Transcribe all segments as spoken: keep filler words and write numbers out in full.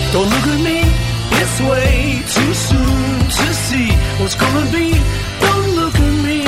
Don't look at me, it's way too soon to see what's gonna be. Don't look at me.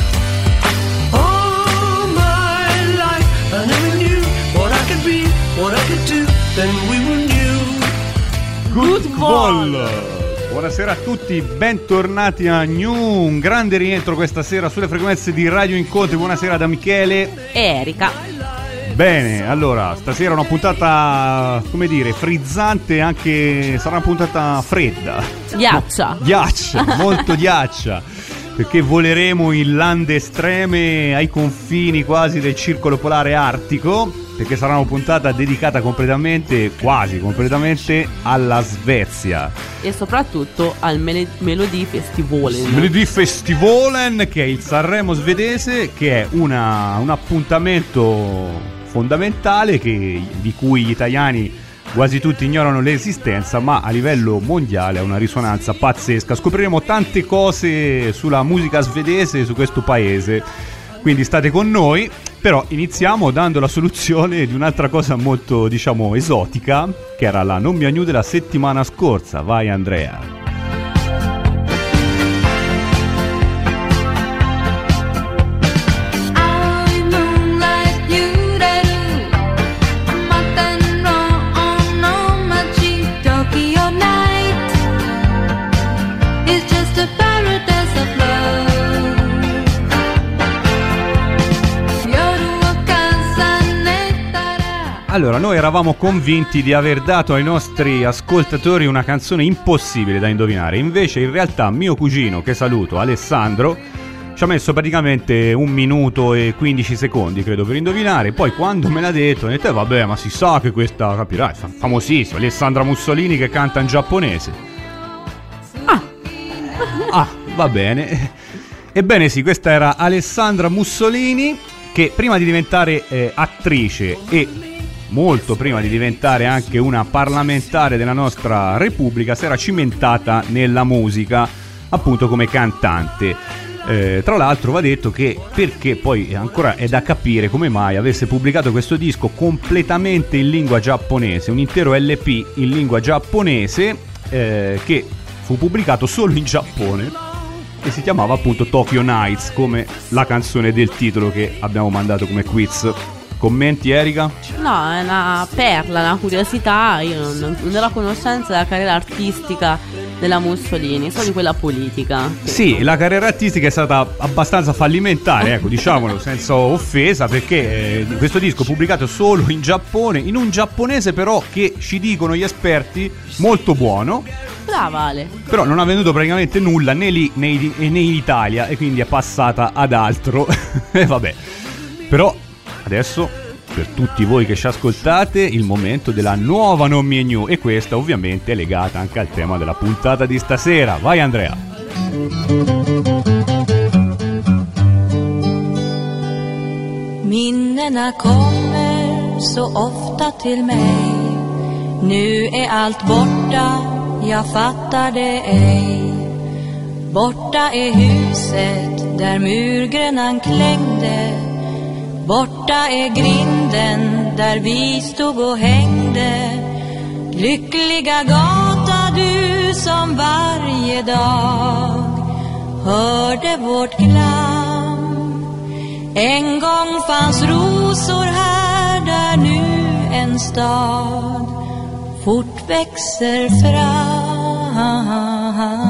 All my life I never knew what I could be, what I could do, then we were new. Good Ball. Buonasera a tutti, bentornati a New, un grande rientro questa sera sulle frequenze di Radio Incontri. Buonasera da Michele e Erika. Bene, allora, stasera una puntata, come dire, frizzante, anche sarà una puntata fredda. Ghiaccia. No, ghiaccia, molto ghiaccia, perché voleremo in lande estreme ai confini quasi del circolo polare artico, perché sarà una puntata dedicata completamente, quasi completamente, alla Svezia. E soprattutto al Mel- Melody Festivalen. Melody Festivalen, che è il Sanremo svedese, che è una, un appuntamento fondamentale che, di cui gli italiani quasi tutti ignorano l'esistenza, ma a livello mondiale ha una risonanza pazzesca. Scopriremo tante cose sulla musica svedese, su questo paese, quindi state con noi. Però iniziamo dando la soluzione di un'altra cosa molto, diciamo, esotica, che era la Non mi agnu della settimana scorsa. Vai Andrea. Allora, noi eravamo convinti di aver dato ai nostri ascoltatori una canzone impossibile da indovinare. Invece, in realtà, mio cugino, che saluto, Alessandro, ci ha messo praticamente un minuto e quindici secondi, credo, per indovinare. Poi, quando me l'ha detto, ho detto, eh, vabbè, ma si sa che questa, capirai, è famosissima, Alessandra Mussolini che canta in giapponese. Ah! Ah, va bene. Ebbene sì, questa era Alessandra Mussolini, che prima di diventare eh, attrice e molto prima di diventare anche una parlamentare della nostra Repubblica, si era cimentata nella musica, appunto come cantante. Eh, tra l'altro va detto che, perché poi ancora è da capire come mai avesse pubblicato questo disco completamente in lingua giapponese, un intero L P in lingua giapponese, eh, che fu pubblicato solo in Giappone e si chiamava appunto Tokyo Nights, come la canzone del titolo che abbiamo mandato come quiz. Commenti, Erika? No, è una perla, una curiosità. Io non, non ero a conoscenza della carriera artistica della Mussolini, solo di quella politica. Sì, la carriera artistica è stata abbastanza fallimentare, ecco, diciamolo senza offesa, perché eh, questo disco è pubblicato solo in Giappone, in un giapponese però che ci dicono gli esperti molto buono. Brava Ale. Però non ha venduto praticamente nulla né lì né, né in Italia, e quindi è passata ad altro. E vabbè. Però adesso, per tutti voi che ci ascoltate, il momento della nuova Non mi è new, e questa ovviamente è legata anche al tema della puntata di stasera. Vai Andrea. Minnena kommer så ofta till mig. Nu är allt borta, jag fattar det ej. Borta är huset där murgrönan klängde. Borta är grinden där vi stod och hängde. Lyckliga gata du som varje dag hörde vårt glam. En gång fanns rosor här där nu en stad fort växer fram.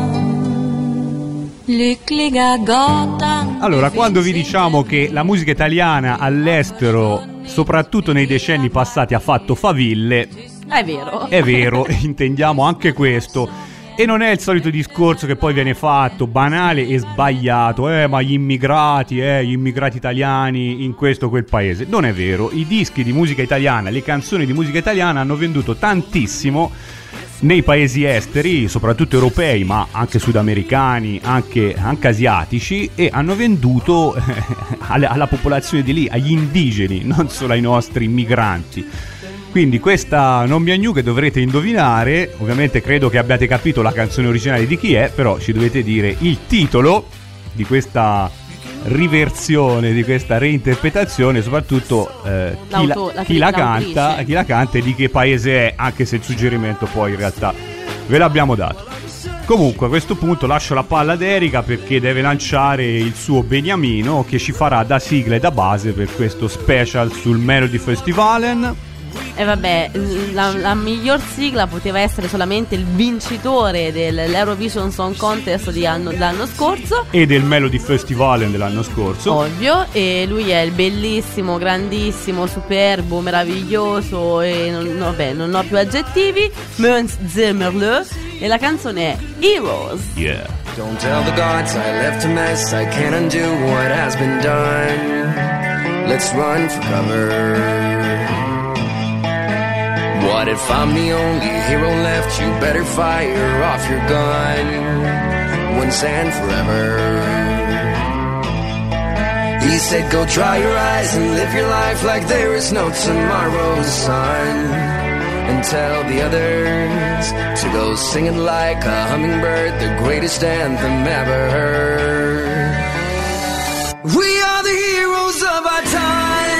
Lyckliga gatan. Allora, quando vi diciamo che la musica italiana all'estero, soprattutto nei decenni passati, ha fatto faville, è vero. È vero, intendiamo anche questo. E non è il solito discorso che poi viene fatto, banale e sbagliato, eh, ma gli immigrati, eh, gli immigrati italiani in questo o quel paese. Non è vero, i dischi di musica italiana, le canzoni di musica italiana hanno venduto tantissimo nei paesi esteri, soprattutto europei, ma anche sudamericani, anche, anche asiatici, e hanno venduto eh, alla, alla popolazione di lì, agli indigeni, non solo ai nostri migranti. Quindi questa Non mi agnu che dovrete indovinare, ovviamente credo che abbiate capito la canzone originale di chi è, però ci dovete dire il titolo di questa riversione, di questa reinterpretazione, soprattutto eh, chi, la, la, chi la canta, chi la canta e di che paese è, anche se il suggerimento poi in realtà ve l'abbiamo dato. Comunque a questo punto lascio la palla ad Erika perché deve lanciare il suo beniamino che ci farà da sigla e da base per questo special sul Melody Festivalen. E vabbè, la, la miglior sigla poteva essere solamente il vincitore dell'Eurovision Song Contest di anno, dell'anno scorso e del Melody Festivalen dell'anno scorso, ovvio, e lui è il bellissimo, grandissimo, superbo, meraviglioso e non, vabbè, non ho più aggettivi, Mons Zimmerle, e la canzone è Heroes. Yeah. Don't tell the gods I left a mess, I can't undo what has been done. Let's run for cover. What if I'm the only hero left? You better fire off your gun once and forever. He said go dry your eyes and live your life like there is no tomorrow, son, and tell the others to go singing like a hummingbird, the greatest anthem ever heard. We are the heroes of our time.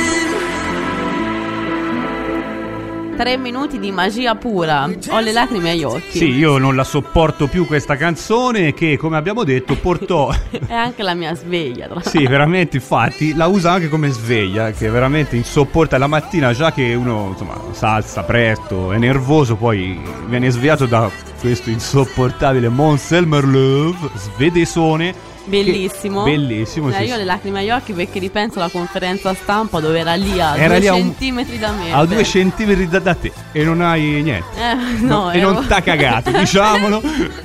Tre minuti di magia pura, ho le lacrime agli occhi. Sì, io non la sopporto più questa canzone che, come abbiamo detto, portò... È anche la mia sveglia, tra Sì, veramente, infatti, la usa anche come sveglia, che è veramente insopporta. La mattina, già che uno, insomma, salza presto, è nervoso, poi viene svegliato da questo insopportabile Mons Zimmerle, svedesone. Bellissimo, che, bellissimo. Eh, sì, io ho le lacrime agli occhi perché ripenso alla conferenza stampa dove era lì a era due lì a un, centimetri da me. A due centimetri da, da te e non hai niente. Eh, no, no, ero... E non t'ha cagato, diciamolo.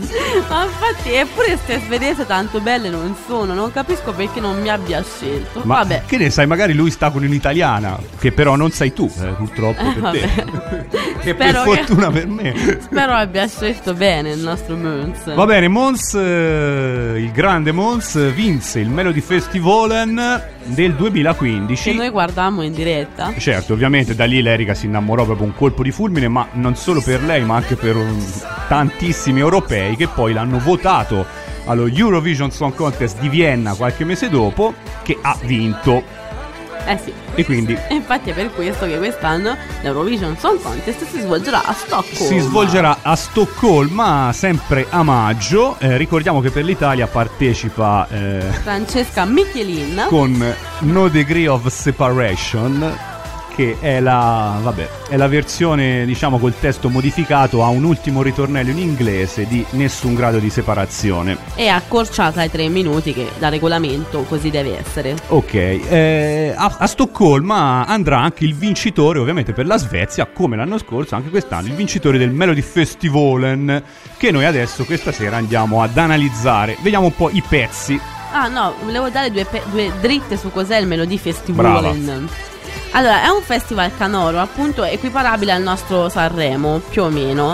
Ma infatti, eppure ste svedese tanto belle non sono. Non capisco perché non mi abbia scelto. Ma vabbè, che ne sai, magari lui sta con un'italiana, che però non sei tu, eh, purtroppo eh, per vabbè. te. E per fortuna che... per me. Spero abbia scelto bene il nostro Mons. Va bene, Mons, eh, il grande Mons, vinse il Melody Festivalen del duemilaquindici. E noi guardammo in diretta. Certo, ovviamente da lì l'Erika si innamorò proprio un colpo di fulmine, ma non solo per lei, ma anche per um, tantissimi europei che poi l'hanno votato allo Eurovision Song Contest di Vienna qualche mese dopo, che ha vinto. Eh sì. E quindi e infatti è per questo che quest'anno l'Eurovision Song Contest si svolgerà a Stoccolma. Si svolgerà a Stoccolma, sempre a maggio. Eh, ricordiamo che per l'Italia partecipa eh, Francesca Michelin con No Degree of Separation, che è la, vabbè, è la versione, diciamo, col testo modificato a un ultimo ritornello in inglese di Nessun grado di separazione. E accorciata ai tre minuti che da regolamento così deve essere. Ok, eh, a, a Stoccolma andrà anche il vincitore, ovviamente per la Svezia, come l'anno scorso, anche quest'anno, il vincitore del Melody Festivalen, che noi adesso questa sera andiamo ad analizzare. Vediamo un po' i pezzi. Ah no, volevo dare due, pe- due dritte su cos'è il Melody Festivalen. Brava. Allora, è un festival canoro, appunto, equiparabile al nostro Sanremo, più o meno.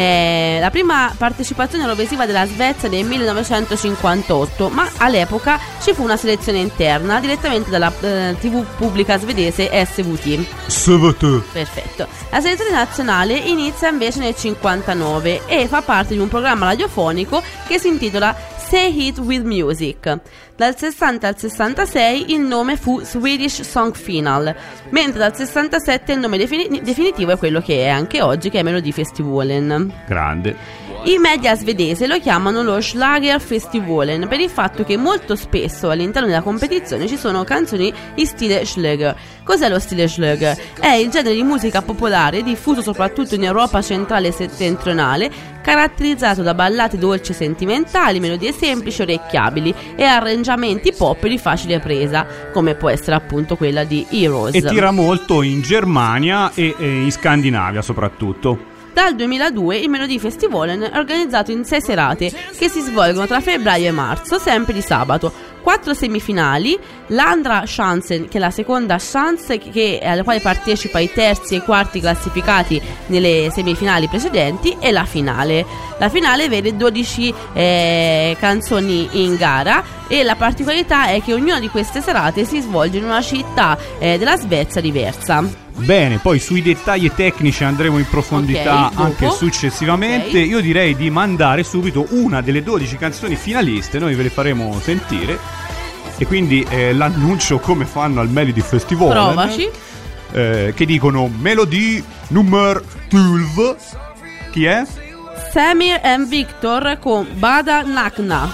È la prima partecipazione eurovisiva della Svezia del millenovecentocinquantotto, ma all'epoca ci fu una selezione interna direttamente dalla eh, tivù pubblica svedese S V T. S V T. Perfetto. La selezione nazionale inizia invece nel cinquantanove e fa parte di un programma radiofonico che si intitola Say It With Music. Dal sessanta al sessantasei il nome fu Swedish Song Final, mentre dal sessantasette il nome defini- definitivo è quello che è anche oggi, che è Melody Festivalen. Grande. I media svedesi lo chiamano lo Schlager Festivalen per il fatto che molto spesso all'interno della competizione ci sono canzoni in stile Schlager. Cos'è lo stile Schlager? È il genere di musica popolare diffuso soprattutto in Europa centrale e settentrionale, caratterizzato da ballate dolci e sentimentali, melodie semplici, orecchiabili e arrangiamenti pop di facile presa, come può essere appunto quella di Heroes. E tira molto in Germania e, e in Scandinavia soprattutto. Dal duemiladue il Melody Festivalen è organizzato in sei serate che si svolgono tra febbraio e marzo, sempre di sabato. Quattro semifinali, l'Andra Chansen, che è la seconda chance che, alla quale partecipa i terzi e i quarti classificati nelle semifinali precedenti, e la finale. La finale vede dodici eh, canzoni in gara e la particolarità è che ognuna di queste serate si svolge in una città eh, della Svezia diversa. Bene, poi sui dettagli tecnici andremo in profondità okay, anche successivamente. Okay. Io direi di mandare subito una delle dodici canzoni finaliste, noi ve le faremo sentire e quindi eh, l'annuncio come fanno al Melody Festival. Provaci. Eh, che dicono Melody numero dodici. Chi è? Samir and Victor con Bada Nakna.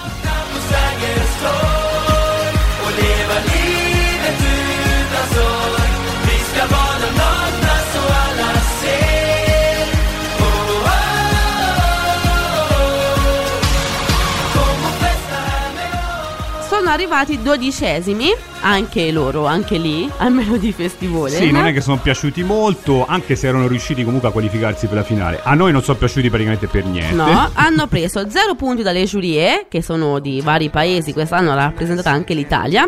Sono arrivati dodicesimi, anche loro, anche lì, al Melody Festival. Sì, non è che sono piaciuti molto, anche se erano riusciti comunque a qualificarsi per la finale. A noi non sono piaciuti praticamente per niente. No, hanno preso zero punti dalle giurie, che sono di vari paesi, quest'anno ha rappresentata anche l'Italia,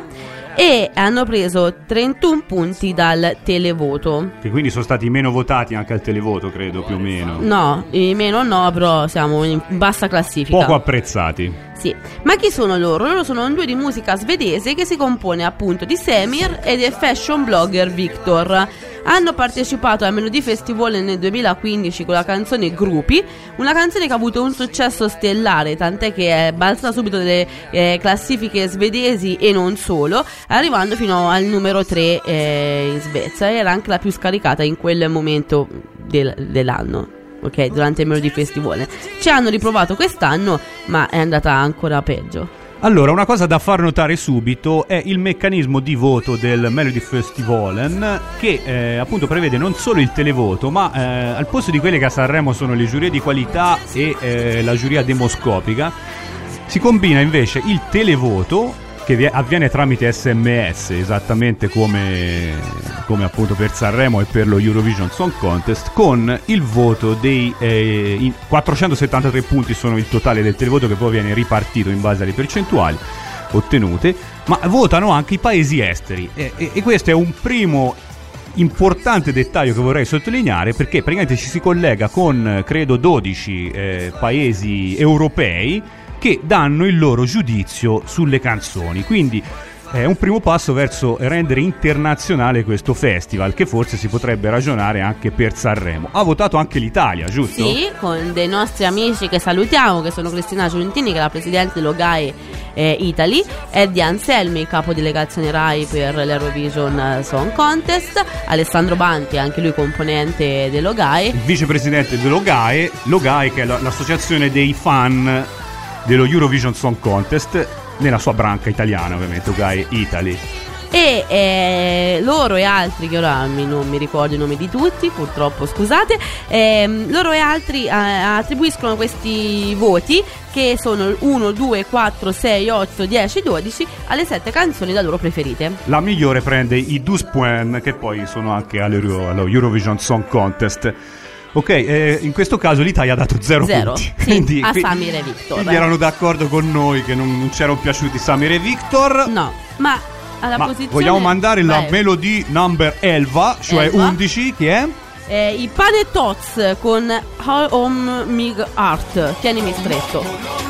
e hanno preso trentuno punti dal televoto. Che quindi sono stati meno votati anche al televoto, credo, più o meno. No, i meno no, però siamo in bassa classifica. Poco apprezzati. Sì, ma chi sono loro? Loro sono un duo di musica svedese che si compone appunto di Samir e del fashion blogger Victor. Hanno partecipato al Melody Festival nel duemilaquindici con la canzone Gruppi, una canzone che ha avuto un successo stellare, tant'è che è balzata subito delle eh, classifiche svedesi e non solo, arrivando fino al numero tre eh, in Svezia. Era anche la più scaricata in quel momento del, dell'anno. Ok, durante il Melody Festival. Ci hanno riprovato quest'anno, ma è andata ancora peggio. Allora, una cosa da far notare subito è il meccanismo di voto del Melody Festival, che eh, appunto prevede non solo il televoto, ma eh, al posto di quelle che a Sanremo sono le giurie di qualità e eh, la giuria demoscopica, si combina invece il televoto, che avviene tramite S M S, esattamente come, come appunto per Sanremo e per lo Eurovision Song Contest, con il voto dei eh, quattrocentosettantatré punti sono il totale del televoto, che poi viene ripartito in base alle percentuali ottenute, ma votano anche i paesi esteri e, e, e questo è un primo importante dettaglio che vorrei sottolineare, perché praticamente ci si collega con credo dodici eh, paesi europei che danno il loro giudizio sulle canzoni. Quindi è un primo passo verso rendere internazionale questo festival, che forse si potrebbe ragionare anche per Sanremo. Ha votato anche l'Italia, giusto? Sì, con dei nostri amici che salutiamo, che sono Cristina Giuntini, che è la presidente dell'Ogae eh, Italy, Eddie Anselmi, capo delegazione Rai per l'Eurovision Song Contest, Alessandro Banti, anche lui componente dell'Ogae, il vicepresidente dell'Ogae, l'Ogae che è l'associazione dei fan dello Eurovision Song Contest, nella sua branca italiana ovviamente, Ogae Italy. E eh, loro e altri, che ora mi, non mi ricordo i nomi di tutti, purtroppo scusate, eh, loro e altri eh, attribuiscono questi voti, che sono uno, due, quattro, sei, otto, dieci, dodici, alle sette canzoni da loro preferite. La migliore prende i dodici punti, che poi sono anche allo, allo Eurovision Song Contest. Ok, eh, in questo caso l'Italia ha dato zero, zero punti. Sì, quindi, a quindi, Samir e Victor. Quindi erano d'accordo con noi che non, non c'erano piaciuti Samir e Victor. No, ma alla ma posizione... vogliamo mandare la Vai. Melody number Elva, cioè Elva. undici, chi è? Eh, I Panetoz con How Om Mig Art. Tienimi stretto.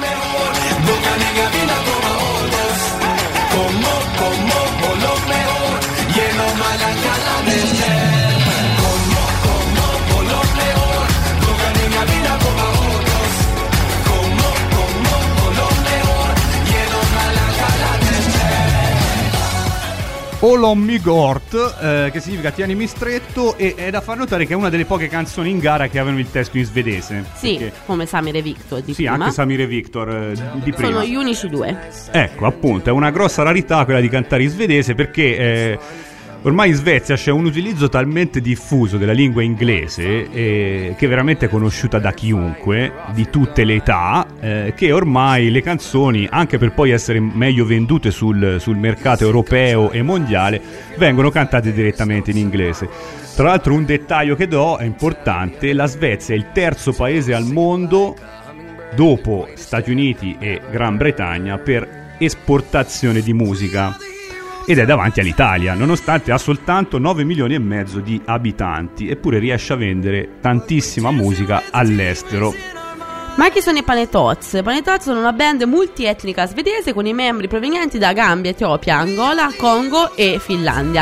All Me Gort, eh, che significa tienimi stretto, e è da far notare che è una delle poche canzoni in gara che avevano il testo in svedese. Sì, perché... come Samir e Victor di sì, prima. anche Samir e Victor eh, di prima. Sono gli unici due. Ecco, appunto, è una grossa rarità quella di cantare in svedese, perché eh, ormai in Svezia c'è un utilizzo talmente diffuso della lingua inglese, eh, che è veramente conosciuta da chiunque, di tutte le età, eh, che ormai le canzoni, anche per poi essere meglio vendute sul, sul mercato europeo e mondiale, vengono cantate direttamente in inglese. Tra l'altro, un dettaglio che do è importante: la Svezia è il terzo paese al mondo, dopo Stati Uniti e Gran Bretagna, per esportazione di musica, ed è davanti all'Italia, nonostante ha soltanto nove milioni e mezzo di abitanti, eppure riesce a vendere tantissima musica all'estero. Ma chi sono i Panetoz? I Panetoz sono una band multietnica svedese con i membri provenienti da Gambia, Etiopia, Angola, Congo e Finlandia.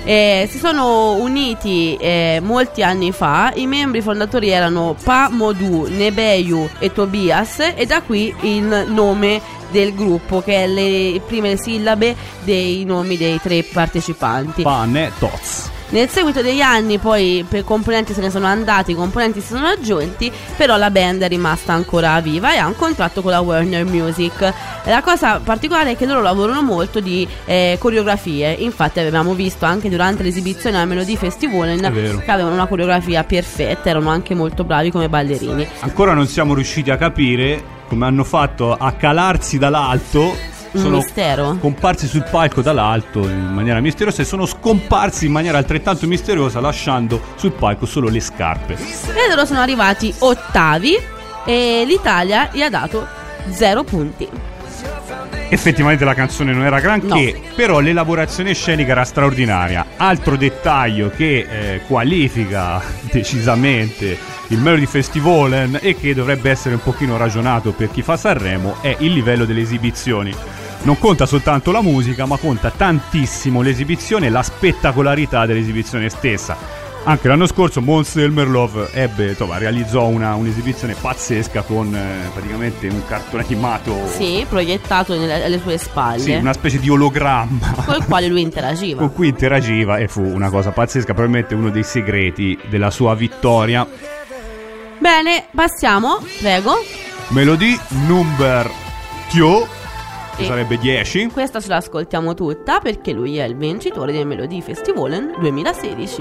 Eh, si sono uniti eh, molti anni fa. I membri fondatori erano Pa Modou, Nebeyu e Tobias, e da qui il nome del gruppo, che è le prime sillabe dei nomi dei tre partecipanti. Pane Toz. Nel seguito degli anni poi per componenti se ne sono andati, i componenti si sono aggiunti, però la band è rimasta ancora viva e ha un contratto con la Warner Music. La cosa particolare è che loro lavorano molto di eh, coreografie, infatti avevamo visto anche durante l'esibizione al Melody Festival che avevano una coreografia perfetta, erano anche molto bravi come ballerini. Ancora non siamo riusciti a capire come hanno fatto a calarsi dall'alto. Sono mistero. comparsi sul palco dall'alto in maniera misteriosa e sono scomparsi in maniera altrettanto misteriosa, lasciando sul palco solo le scarpe. E loro sono arrivati ottavi e l'Italia gli ha dato zero punti. Effettivamente la canzone non era granché, no. Però l'elaborazione scenica era straordinaria. Altro dettaglio che eh, qualifica decisamente il Melody Festival e che dovrebbe essere un pochino ragionato per chi fa Sanremo è il livello delle esibizioni. Non conta soltanto la musica, ma conta tantissimo l'esibizione e la spettacolarità dell'esibizione stessa. Anche l'anno scorso Måns Zelmerlöw ebbe, insomma, realizzò una, un'esibizione pazzesca con eh, praticamente un cartone animato. Sì, proiettato nelle, alle sue spalle. Sì, una specie di ologramma. Con il quale lui interagiva. Con cui interagiva e fu una cosa pazzesca, probabilmente uno dei segreti della sua vittoria. Bene, passiamo, prego. Melody number two, che e sarebbe dieci. Questa ce l'ascoltiamo tutta perché lui è il vincitore del Melody Festival duemilasedici.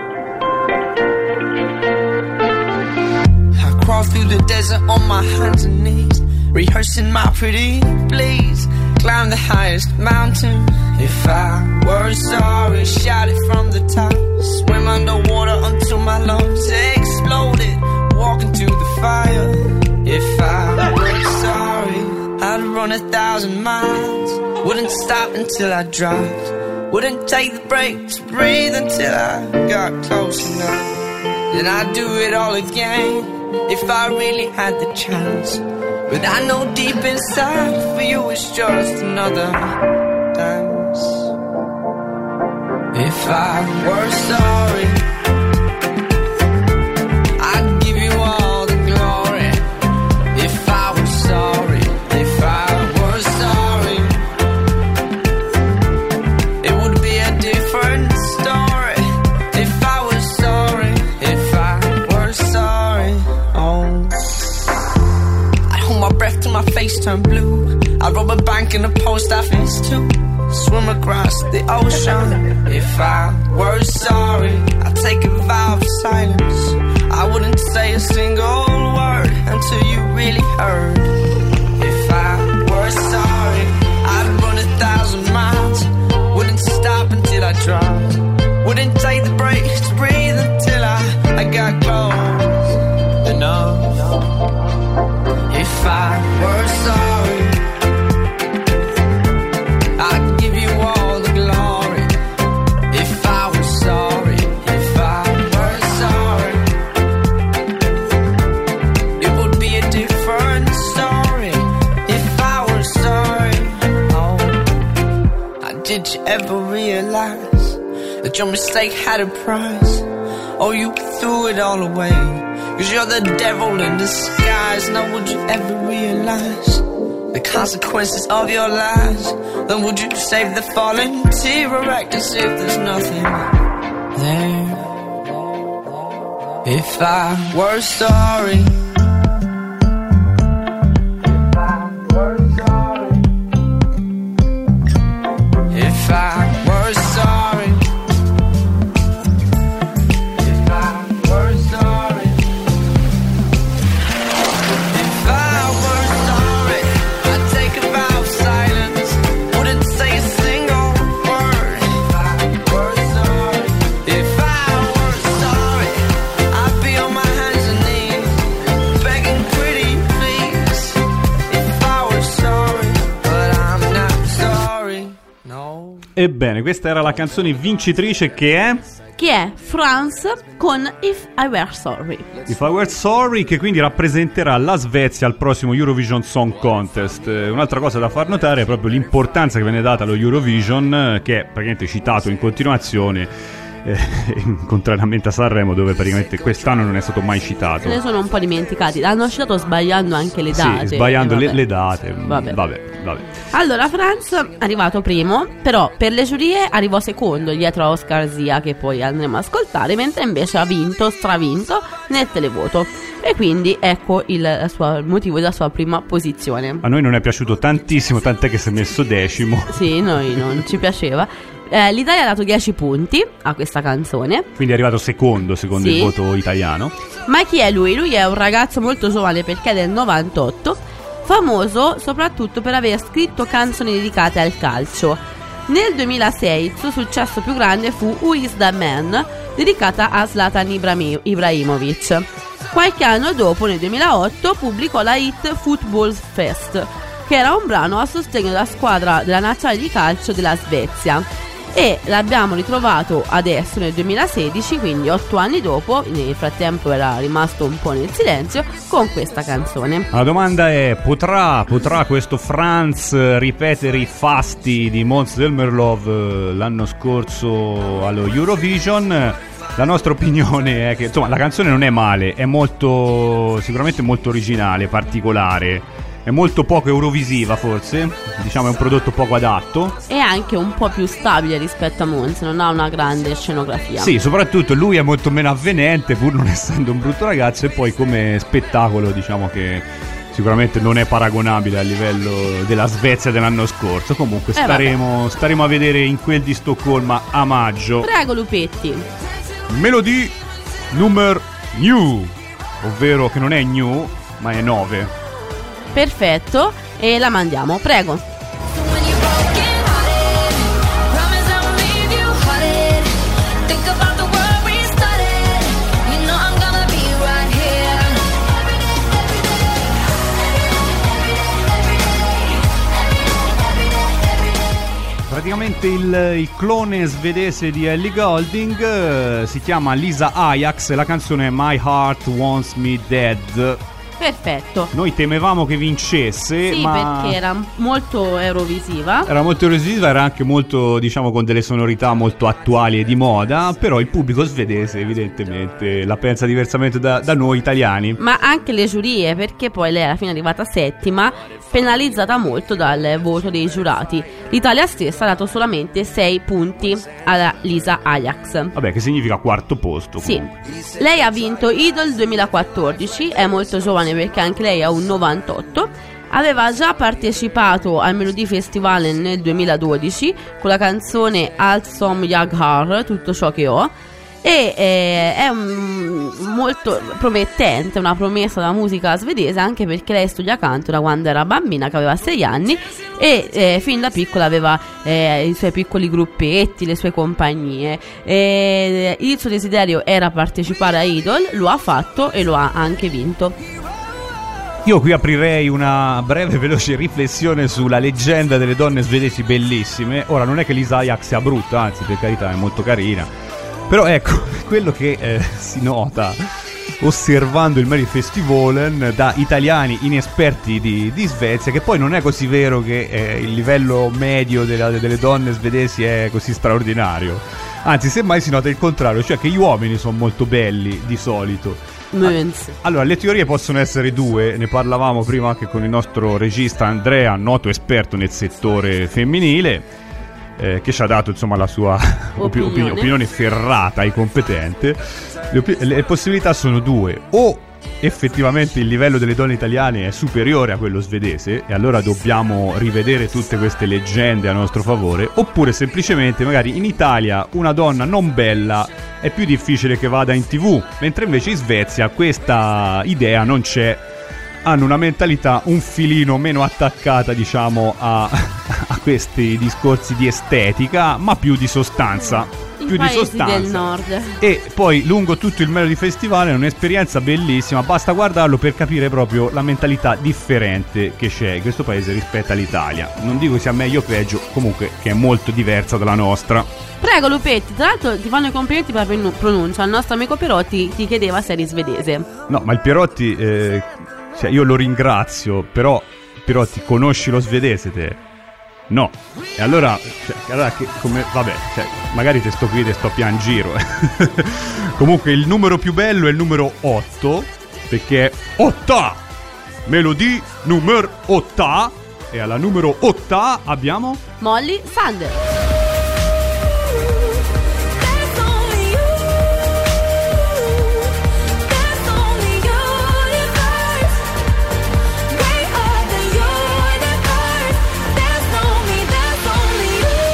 Crawl through the desert on my hands and knees, rehearsing my pretty please. Climb the highest mountain. If I were sorry, shout it from the top. Swim underwater until my lungs exploded. Walk into the fire. If I were sorry, I'd run a thousand miles. Wouldn't stop until I dropped. Wouldn't take the break to breathe until I got close enough. Then I'd do it all again if I really had the chance. But I know deep inside for you it's just another dance. If I were sorry, I'd give you all the glory. If I were sorry, if I were sorry, it would be a different story. If I were sorry, if I were sorry, oh, I'd hold my breath till my face turned blue. I'd rob a bank in a post office too. Swim across the ocean. If I were sorry, I'd take a vow of silence. I wouldn't say a single word until you really heard. If I were sorry, I'd run a thousand miles. Wouldn't stop until I dropped. Wouldn't take the break to breathe until I, I got close enough. If I were sorry, I'd give you all the glory. If I were sorry, if I were sorry, it would be a different story. If I were sorry, oh, did you ever realize that your mistake had a price? Oh, you threw it all away, 'cause you're the devil in disguise. Now would you ever realize the consequences of your lies? Then would you save the fallen T-Rex as if there's nothing there? If I were sorry, if I were sorry, if I were sorry, if I were sorry, if I were sorry, I'd take a vow of silence. Wouldn't say a single word. If I were sorry, if I were sorry, I'd be on my hands and knees, begging pretty please. If I were sorry, but I'm not sorry, no. Ebbene, questa era la canzone vincitrice che è che è France con If I Were Sorry. If I Were Sorry, che quindi rappresenterà la Svezia al prossimo Eurovision Song Contest. Eh, un'altra cosa da far notare è proprio l'importanza che viene data allo Eurovision, eh, che è praticamente citato in continuazione, eh, contrariamente a Sanremo, dove praticamente quest'anno non è stato mai citato. Se ne sono un po' dimenticati, l'hanno citato sbagliando anche le date. Sì, sbagliando eh, le, le date. Vabbè. Vabbè, vabbè. Allora, Franz è arrivato primo, però per le giurie arrivò secondo dietro a Oscar Zia, che poi andremo a ascoltare, mentre invece ha vinto, stravinto nel televoto. E quindi ecco il, suo, il motivo della sua prima posizione. A noi non è piaciuto tantissimo, tant'è che si è messo decimo. Sì, noi non ci piaceva. Eh, L'Italia ha dato dieci punti a questa canzone. Quindi è arrivato secondo, secondo Sì. il voto italiano. Ma chi è lui? Lui è un ragazzo molto giovane perché è del novantotto, famoso soprattutto per aver scritto canzoni dedicate al calcio. Nel duemilasei il suo successo più grande fu Who is the Man, dedicata a Zlatan Ibrahim- Ibrahimovic. Qualche anno dopo, nel duemilaotto, pubblicò la hit Football Fest, che era un brano a sostegno della squadra della nazionale di calcio della Svezia. E l'abbiamo ritrovato adesso nel duemilasedici, quindi otto anni dopo, nel frattempo era rimasto un po' nel silenzio, con questa canzone. La domanda è: potrà, potrà questo Franz ripetere i fasti di Måns Zelmerlöw l'anno scorso allo Eurovision? La nostra opinione è che insomma la canzone non è male, è molto, sicuramente molto originale, particolare. È molto poco eurovisiva, forse, diciamo è un prodotto poco adatto. È anche un po' più stabile rispetto a Måns, non ha una grande scenografia. Sì, soprattutto lui è molto meno avvenente, pur non essendo un brutto ragazzo, e poi come spettacolo diciamo che sicuramente non è paragonabile a livello della Svezia dell'anno scorso. Comunque Eh, staremo, staremo a vedere in quel di Stoccolma a maggio. Prego Lupetti. Melodie numero new, ovvero che non è new ma è nove. Perfetto, e la mandiamo, prego. When you're broken hearted, promise I won't leave you hearted. Think about the world we started. You know I'm gonna be right here. Every day, every day, every day, every day, every day. Praticamente il, il clone svedese di Ellie Goulding, eh, si chiama Lisa Ajax e la canzone è My Heart Wants Me Dead. Perfetto. Noi temevamo che vincesse, Sì, ma perché era molto eurovisiva. era molto eurovisiva, era anche molto, diciamo, con delle sonorità molto attuali e di moda, però il pubblico svedese evidentemente la pensa diversamente da, da noi italiani. Ma anche le giurie, perché poi lei alla fine è arrivata settima, penalizzata molto dal voto dei giurati. L'Italia stessa ha dato solamente sei punti alla Lisa Ajax. Vabbè, che significa quarto posto Sì, comunque. lei ha vinto Idol duemilaquattordici, è molto giovane perché anche lei ha un novantotto. Aveva già partecipato al Melodie Festival nel duemiladodici con la canzone Allt som jag har, tutto ciò che ho. E eh, è un, molto promettente, una promessa della musica svedese, anche perché lei studia canto da quando era bambina, che aveva sei anni, e eh, fin da piccola aveva eh, i suoi piccoli gruppetti, le sue compagnie. E il suo desiderio era partecipare a Idol, lo ha fatto e lo ha anche vinto. Io qui aprirei una breve veloce riflessione sulla leggenda delle donne svedesi bellissime. Ora non è che Lisa Ajax sia brutta, anzi per carità è molto carina, però ecco, quello che eh, si nota osservando il Melodie Festival da italiani inesperti di, di Svezia, che poi non è così vero che eh, il livello medio della, delle donne svedesi è così straordinario. Anzi, semmai si nota il contrario, cioè che gli uomini sono molto belli di solito. Måns. Allora, le teorie possono essere due, ne parlavamo prima anche con il nostro regista Andrea, noto esperto nel settore femminile, eh, che ci ha dato insomma la sua opi- Opinione. opinione ferrata e competente. Le, opi- le possibilità sono due: o effettivamente il livello delle donne italiane è superiore a quello svedese e allora dobbiamo rivedere tutte queste leggende a nostro favore, oppure semplicemente magari in Italia una donna non bella è più difficile che vada in TV, mentre invece in Svezia questa idea non c'è. Hanno una mentalità un filino meno attaccata, diciamo, a, a questi discorsi di estetica, ma più di sostanza. più di paesi sostanza. del nord. E poi lungo tutto il Melody Festival è un'esperienza bellissima, basta guardarlo per capire proprio la mentalità differente che c'è in questo paese rispetto all'Italia. Non dico sia meglio o peggio, comunque che è molto diversa dalla nostra. Prego Lupetti, tra l'altro ti fanno i complimenti per la pronuncia. Il nostro amico Perotti ti chiedeva se eri svedese. No, ma il Pierotti, eh, cioè io lo ringrazio, però Pierotti, conosci lo svedese te? No, e allora, cioè, allora che, come, vabbè, cioè, magari te sto qui, te sto pian giro. Comunque il numero più bello è il numero otto, perché è otta, Melody numero otta, e alla numero otta abbiamo Molly Sander. There's only you. There's only universe. Way of the universe. There's only, there's only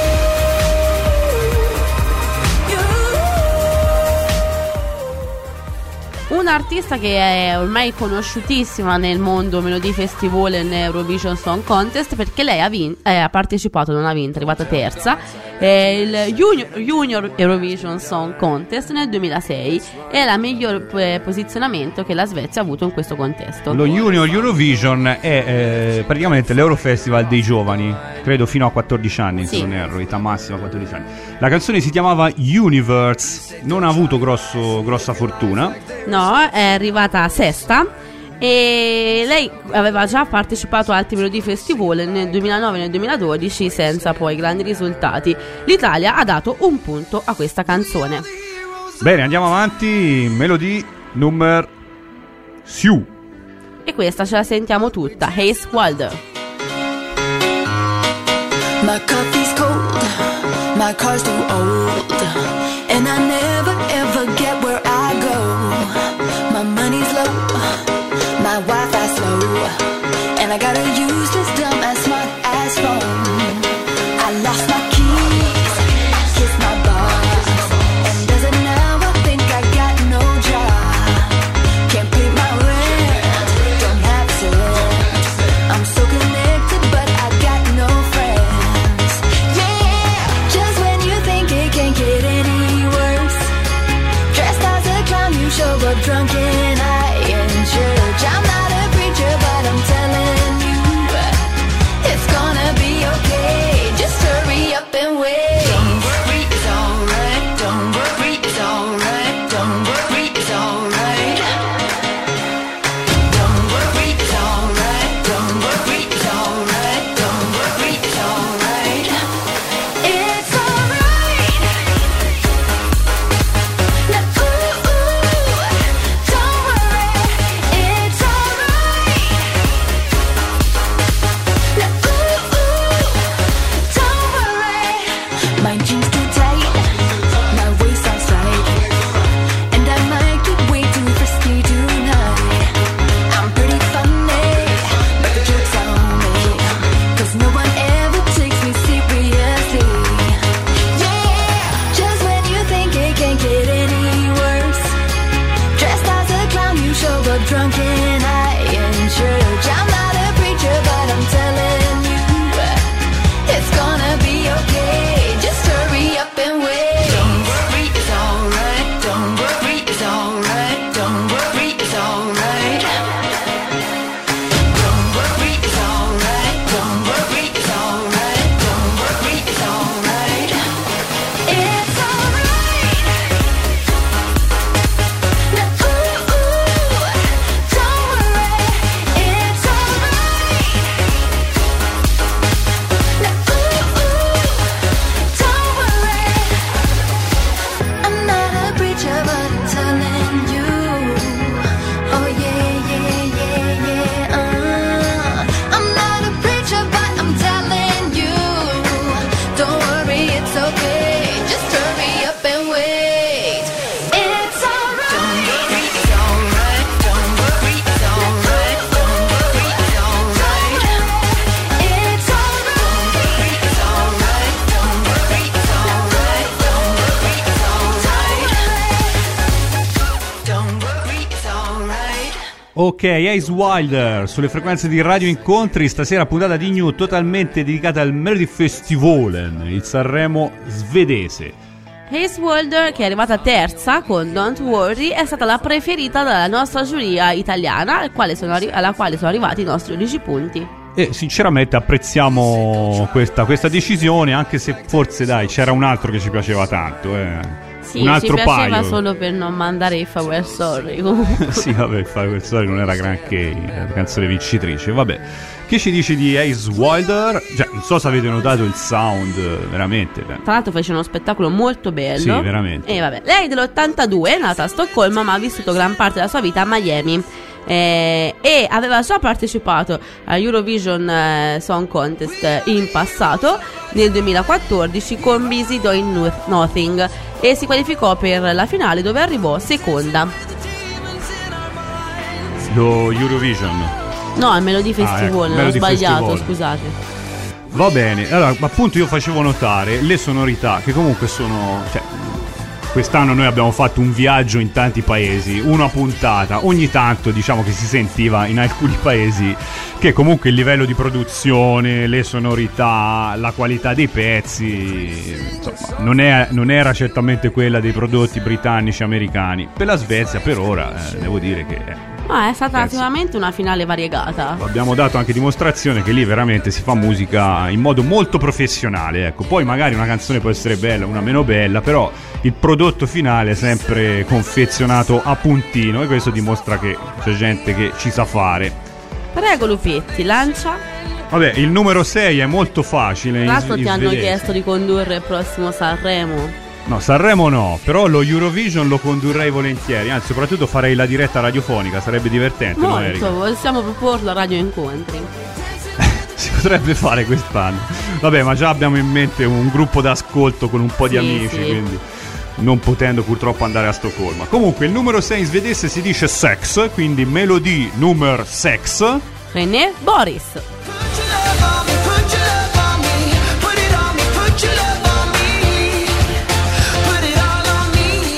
you. You. Un artista che è ormai conosciutissima nel mondo Melody Festival e Eurovision Song Contest, perché lei ha, vin- eh, ha partecipato, non ha vinto, è arrivata terza, eh, il Junior, Junior Eurovision Song Contest nel duemilasei. È la miglior eh, posizionamento che la Svezia ha avuto in questo contesto. lo Junior Eurovision, è eh, praticamente l'Eurofestival dei giovani, credo fino a quattordici anni, Sì. se non erro, età massima quattordici anni. La canzone si chiamava Universe, non ha avuto grosso, grossa fortuna. No, è arrivata sesta e lei aveva già partecipato a altri Melody Festival nel duemilanove e nel duemiladodici senza poi grandi risultati. L'Italia ha dato un punto a questa canzone. Bene, andiamo avanti, Melody numero sei. E questa ce la sentiamo tutta, Hayes Wilder. My coffee's cold, my car's too old, and I never ever get where I go. My money's low, my Wi-Fi's slow, and I got a useless, dumb, and smart ass phone. I lost my keys, kissed my boss, and as of now I think I got no job. Can't pay my rent, don't have sense. I'm so connected, but I got no friends. Yeah, just when you think it can't get any worse, dressed as a clown, you show up drunk and high in church. I'm not a preacher, but I'm telling you, it's gonna be okay. Just hurry up and wait. Don't worry, it's alright. Don't worry, it's alright. Don't worry, it's alright. Don't worry, it's alright. Don't worry, it's alright. Don't worry, it's alright. It's alright. Now, ooh, ooh, don't worry, it's alright. Now, ooh, ooh, don't worry. My jeans too tight, my waist on straight, and I might get way too frisky tonight. I'm pretty funny, but the joke's on me, 'cause no one ever takes me seriously. Yeah, just when you think it can't get any worse, dressed as a clown, you show up drunk and high in church. I'm not a preacher, but I'm telling you, it's gonna be okay. Just hurry up and wait. Don't worry, it's alright. Don't worry, it's alright. Don't worry, it's alright. Don't worry, it's alright. Don't worry, it's alright. Don't worry, it's alright. It's alright. Now, ooh, ooh, don't worry, it's alright. Now, ooh, ooh, don't worry. I'm not a preacher, but I'm telling you. Oh yeah, yeah, yeah, yeah. Uh. I'm not a preacher, but I'm telling you. Don't worry, it's okay. Just hurry up and wait. It's alright. Don't worry, it's alright. Don't worry, it's alright. Don't worry, it's alright. It's alright. It's alright. Don't worry, it's alright. Don't worry, it's alright. Don't worry, it's alright. Ok, Ace Wilder sulle frequenze di Radio Incontri. Stasera puntata di New totalmente dedicata al Melody Festivalen, il Sanremo svedese. Ace Wilder, che è arrivata terza con Don't Worry, è stata la preferita dalla nostra giuria italiana, al quale sono arri- alla quale sono arrivati i nostri undici punti. E sinceramente apprezziamo questa, questa decisione, anche se forse dai c'era un altro che ci piaceva tanto, eh. Sì, un altro ci piaceva paio. Solo per non mandare il We're Sorry comunque. Sì, vabbè, Fire We're Sorry non era granché la canzone vincitrice. Vabbè, che ci dici di Ace Wilder? Cioè, non so se avete notato il sound, veramente. Tra l'altro fece uno spettacolo molto bello. Sì, veramente. E vabbè, lei dell'ottantadue è nata a Stoccolma, ma ha vissuto gran parte della sua vita a Miami. Eh, e aveva già partecipato a Eurovision eh, Song Contest in passato, nel duemilaquattordici, con Busy Doing Nothing, e si qualificò per la finale, dove arrivò seconda. Lo Eurovision. No, al Melody Festival, Ah, ecco, ho Melody sbagliato, Festival. scusate. Va bene, allora appunto io facevo notare le sonorità che comunque sono, cioè, quest'anno noi abbiamo fatto un viaggio in tanti paesi, una puntata, ogni tanto diciamo che si sentiva in alcuni paesi che comunque il livello di produzione, le sonorità, la qualità dei pezzi, insomma, non, è, non era certamente quella dei prodotti britannici americani. Per la Svezia per ora eh, devo dire che... Eh, No, è stata Penso. sicuramente una finale variegata. abbiamo dato anche dimostrazione che lì veramente si fa musica in modo molto professionale, ecco. Poi magari una canzone può essere bella, una meno bella, però il prodotto finale è sempre confezionato a puntino, e questo dimostra che c'è gente che ci sa fare. Prego Lupetti, lancia. Vabbè, il numero sei è molto facile. Tra l'altro in- ti in hanno svedese. chiesto di condurre il prossimo Sanremo. No, Sanremo no, però lo Eurovision lo condurrei volentieri, anzi soprattutto farei la diretta radiofonica, sarebbe divertente, no, Erika? Molto, possiamo proporlo a Radio Incontri. Si potrebbe fare quest'anno. Vabbè, ma già abbiamo in mente un gruppo d'ascolto con un po' di Sì, amici, sì. quindi non potendo purtroppo andare a Stoccolma. Comunque il numero sei in svedese si dice sex, quindi melodie numero sex. René Boris. Put your love on me, put your love on me, put it on me, put your love on me, put it all on me.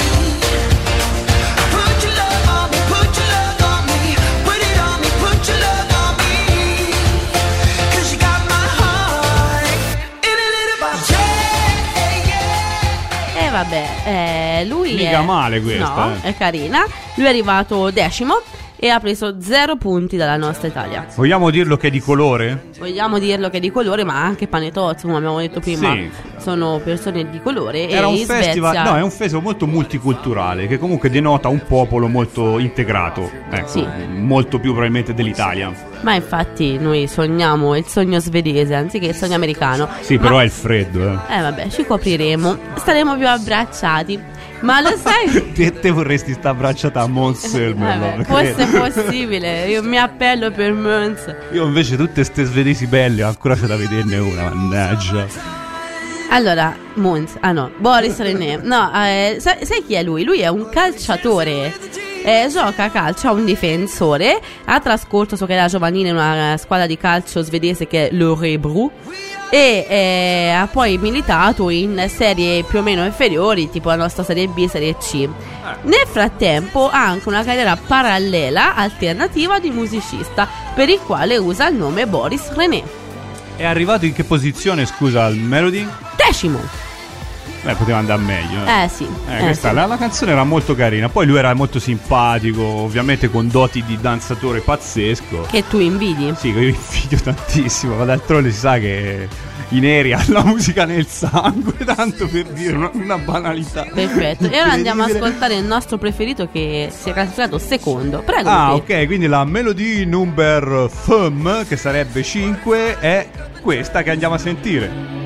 Put your love on me, put your love on me, put it on me, put your love on me. 'Cause you got my heart in a little box. Yeah, yeah. E vabbè, eh, lui Mica è... male questa, No, eh. è carina. Lui è arrivato decimo e ha preso zero punti dalla nostra Italia. Vogliamo dirlo che è di colore? Vogliamo dirlo che è di colore, ma anche Panetozzi, come abbiamo detto prima, Sì. sono persone di colore. Era e un in festival, Svezia... no, è un festival molto multiculturale che comunque denota un popolo molto integrato, ecco, Sì. molto più probabilmente dell'Italia. Ma infatti noi sogniamo il sogno svedese anziché il sogno americano. Sì, Ma- però è il freddo, eh. Eh vabbè, ci copriremo, staremo più abbracciati. Ma lo sai? Te, te vorresti stare abbracciata a Mons Zelmerlöw, Vabbè, credo. fosse possibile, io mi appello per Mons. Io invece tutte ste svedesi belle, ancora c'è da vederne una, mannaggia. Allora, Mons, ah no, Boris René. No, eh, sai, sai chi è lui? Lui è un calciatore. Eh, gioca a calcio, è un difensore. Ha trascorso sua carriera giovanile in una squadra di calcio svedese che è l'Örebro. E eh, ha poi militato in serie più o meno inferiori, tipo la nostra serie B, serie C. Nel frattempo ha anche una carriera parallela, alternativa di musicista, per il quale usa il nome Boris René. È arrivato in che posizione, scusa, al Melody? Decimo. Beh, poteva andare meglio. Eh, Eh sì. Eh, eh, questa, sì. la, la canzone era molto carina. Poi lui era molto simpatico, ovviamente con doti di danzatore pazzesco. Che tu invidi. Sì, che io invidio tantissimo, ma d'altronde si sa che i neri hanno la musica nel sangue, tanto per dire una, una banalità. Perfetto. E ora andiamo a Incredibile. ascoltare il nostro preferito che si è classificato secondo. Prego. Ah, Lupi. ok, quindi la melodie number fem, che sarebbe cinque, è questa che andiamo a sentire.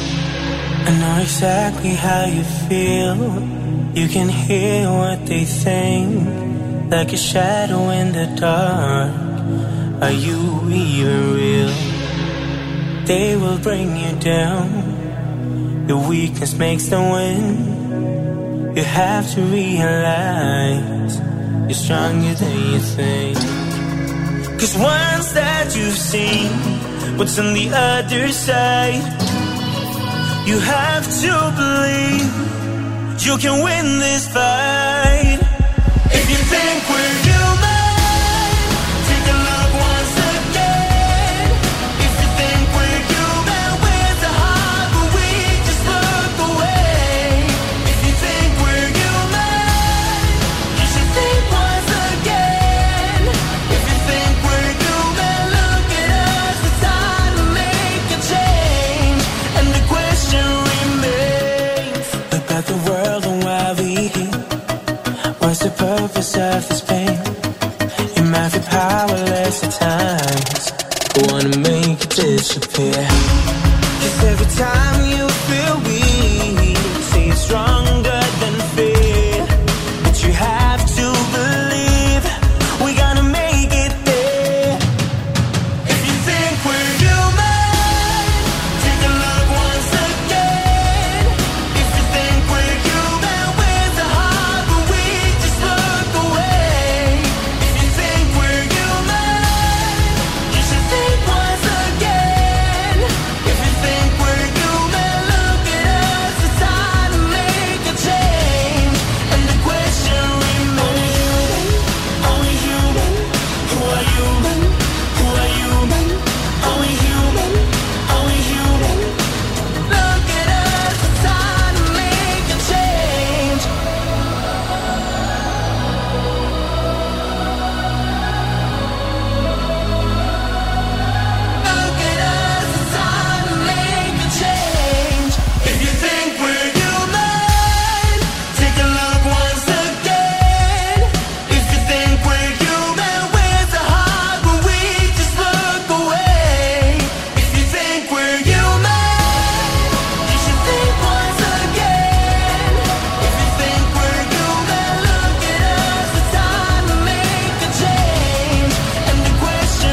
I know exactly how you feel. You can hear what they think, like a shadow in the dark. Are you even real? They will bring you down. Your weakness makes them win. You have to realize you're stronger than you think. 'Cause once that you've seen what's on the other side, you have to believe you can win this fight. If you think we're human, take a look once again. If you think we're human, where's the heart? But we just look away. If What's the purpose of this pain? You might feel powerless at times. I wanna make it disappear. 'Cause every time you feel weak, say you're stronger than fear. But you have to believe we're gonna make it there. If you think we're human, take a look once again. If you think we're human with a heart, but we just look away. If you think we're human, you should think once again. If you think we're human, look at us, it's time to make a change. And the question remains, are we human? Who are human? Who are human? Are we human? Are we human? Look at us, it's time to make a change. Look at us, it's time to make a change. If you think we're human, take a look once again. If you think we're human with a heart, but we just look away. If you think we're human, you should think once again. If you think we're human, look at us, it's time to make a change. And the question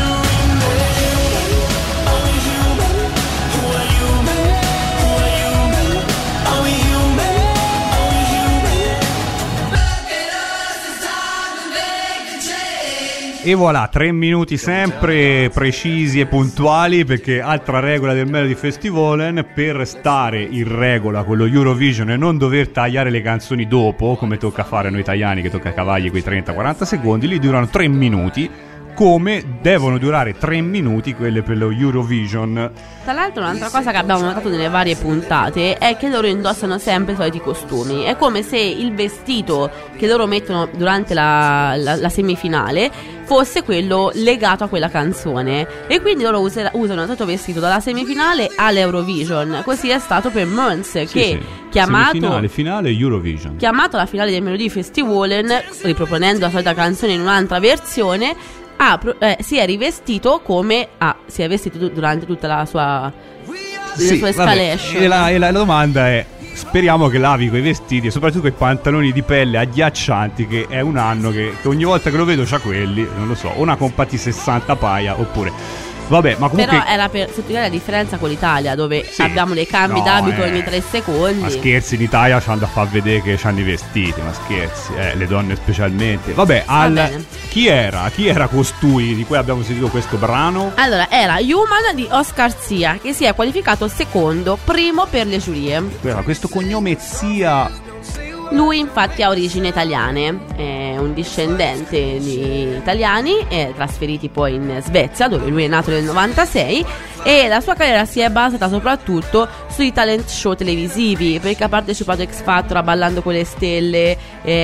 remains, are we human? Who are human? Who are human? Are we human? Are we human? Look at us, it's time to make a change. E voilà, tre minuti sempre precisi e puntuali, perché altra regola del Melody Festivalen, per stare in regola con lo Eurovision e non dover tagliare le canzoni dopo, come tocca fare a noi italiani che tocca cavargli quei trenta quaranta secondi, li durano tre minuti, come devono durare tre minuti quelle per lo Eurovision. Tra l'altro un'altra cosa che abbiamo notato nelle varie puntate è che loro indossano sempre i soliti costumi. È come se il vestito che loro mettono durante la, la, la semifinale fosse quello legato a quella canzone, e quindi loro usa, usano il solito vestito dalla semifinale all'Eurovision. Così è stato per Mons, che Sì, sì. chiamato Semifinale, finale Eurovision. chiamato alla finale del Melody Festivalen, riproponendo la solita canzone in un'altra versione, ha pro- eh, si è rivestito come ah, si è vestito du- durante tutta la sua, Sì, la sua vabbè, escalation. e, la, e la domanda è: speriamo che lavi quei vestiti e soprattutto quei pantaloni di pelle agghiaccianti, che è un anno che, che ogni volta che lo vedo c'ha quelli, non lo so, una compati sessanta paia, oppure vabbè, ma comunque Però era per sottolineare la differenza con l'Italia, dove Sì. abbiamo dei cambi No, d'abito eh. ogni tre secondi. ma scherzi, in Italia c'hanno da far vedere che c'hanno i vestiti, ma scherzi, eh, le donne specialmente. Vabbè, al, bene. chi era? Chi era costui di cui abbiamo sentito questo brano? Allora, era Human di Oscar Zia, che si è qualificato secondo, primo per le giurie. Era questo cognome Zia. Lui infatti ha origini italiane, è un discendente di italiani, è trasferiti poi in Svezia, dove lui è nato nel novantasei, e la sua carriera si è basata soprattutto sui talent show televisivi, perché ha partecipato a X Factor, a Ballando con le Stelle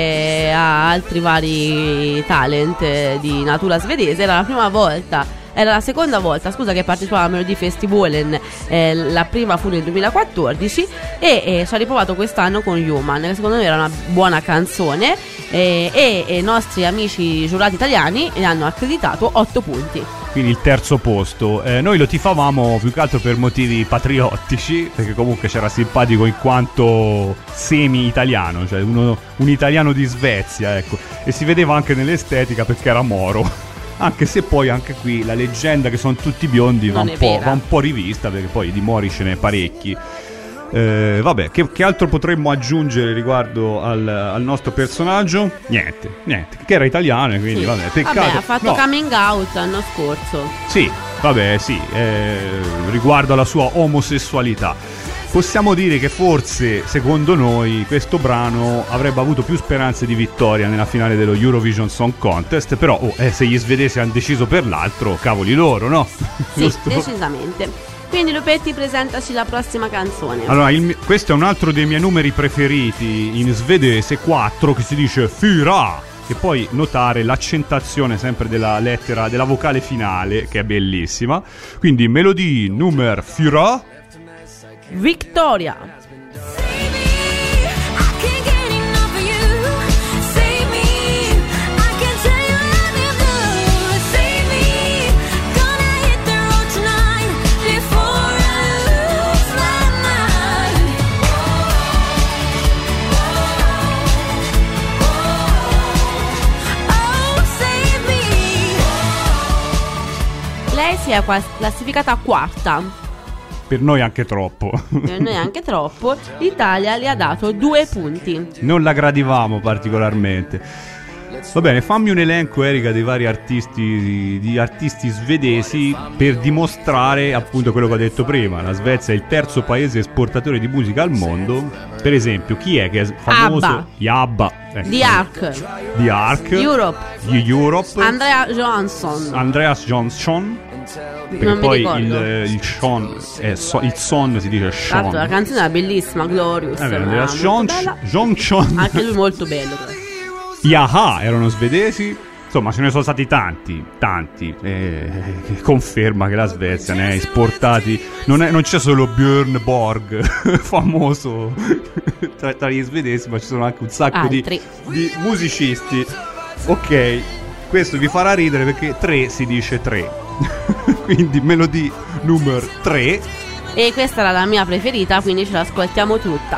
e a altri vari talent eh, di natura svedese. Era la prima volta Era la seconda volta, scusa, che partecipava al Melody Festivalen, eh, la prima fu nel duemilaquattordici, e eh, ci ha riprovato quest'anno con Human, che secondo me era una buona canzone, eh, e i nostri amici giurati italiani ne hanno accreditato otto punti. Quindi il terzo posto. Eh, noi lo tifavamo più che altro per motivi patriottici, perché comunque c'era simpatico in quanto semi-italiano, cioè uno, un italiano di Svezia, ecco, e si vedeva anche nell'estetica perché era moro. Anche se poi anche qui la leggenda che sono tutti biondi va Non un, è po', vera. va un po' rivista, perché poi di mori ce n'è parecchi. Eh, vabbè, che, che altro potremmo aggiungere riguardo al, al nostro personaggio? Niente, niente, che era italiano, quindi Sì. vabbè, peccato. Vabbè, ha fatto No. coming out l'anno scorso. Sì, vabbè, sì, eh, riguardo alla sua omosessualità. Possiamo dire che forse, secondo noi, questo brano avrebbe avuto più speranze di vittoria nella finale dello Eurovision Song Contest, però oh, eh, se gli svedesi hanno deciso per l'altro, cavoli loro, no? Sì, Giusto? decisamente. Quindi Lupetti, presentaci la prossima canzone. Allora, il mio- questo è un altro dei miei numeri preferiti in svedese, quattro, che si dice Fyra, che poi notare l'accentazione sempre della lettera, della vocale finale, che è bellissima. Quindi melodie numero Fyra. Victoria. I can't get enough of you. Save me. lei si è quas- classificata quarta, Per noi anche troppo. per noi anche troppo. L'Italia le ha dato due punti. Non la gradivamo particolarmente. Va bene, fammi un elenco, Erika, dei vari artisti di, di artisti svedesi per dimostrare appunto quello che ho detto prima. La Svezia è il terzo paese esportatore di musica al mondo. Per esempio, chi è che è famoso? ABBA. Gli ABBA. ecco. The Ark, The Ark. Europe, Gli Europe. Andrea Johansson. Andreas Johansson. Perché Non mi poi ricordo. il, il Sean è so- il son si dice Tra l'altro la Sean. canzone era bellissima, Glorious. Eh beh, era Andreas molto Johansson. bella. Johansson. Anche lui molto bello. però. Gli A-ha erano svedesi. Insomma, ce ne sono stati tanti, tanti. Eh, che conferma che la Svezia ne ha esportati. Non, è, non c'è solo Björn Borg, famoso tra, tra gli svedesi, ma ci sono anche un sacco di, Altri. di musicisti. Ok, questo vi farà ridere perché tre si dice tre. Quindi melodie numero tre. E questa era la mia preferita, quindi ce l'ascoltiamo tutta.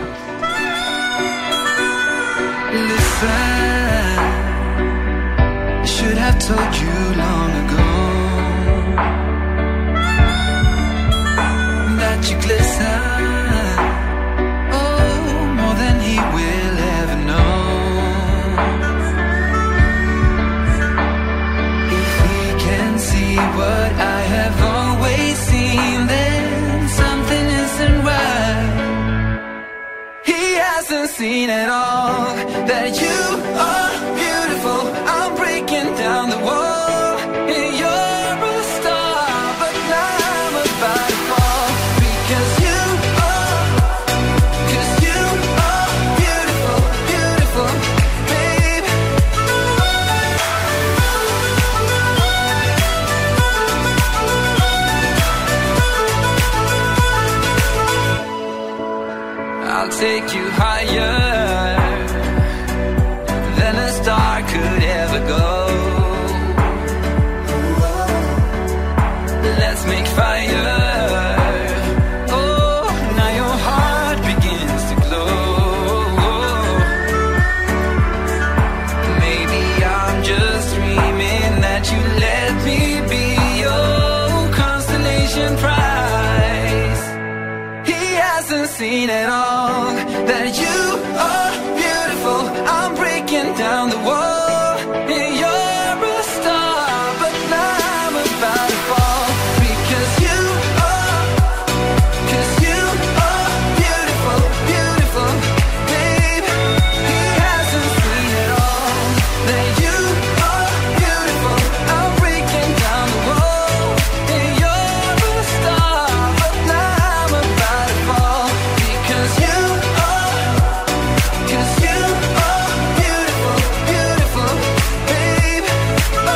Listen, I should have told you long ago that you glisten, oh, more than he will ever know. If he can see what I have always seen, then something isn't right. He hasn't seen it all, that you are beautiful. I'm breaking down the wall, and you're a star, but now I'm about to fall, because you are, because you are beautiful, beautiful, babe. I'll take you higher than a star could ever go. Let's make fire. Oh, now your heart begins to glow. Maybe I'm just dreaming that you let me be your constellation prize. He hasn't seen it all, that you are beautiful. I'm breaking down the wall, and you're a star, but now I'm about to fall, because you are, because you are beautiful, beautiful, babe. He hasn't seen it all, that you are beautiful. I'm breaking down the wall, and you're a star, but now I'm about to fall, because you are, because you are beautiful, beautiful, babe. Oh.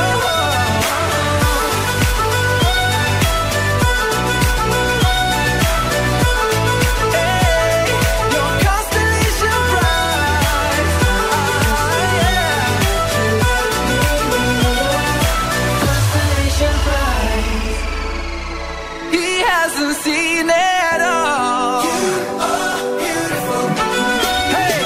Hey, your constellation prize. Constellation prize. He hasn't seen it all. You are beautiful. Hey,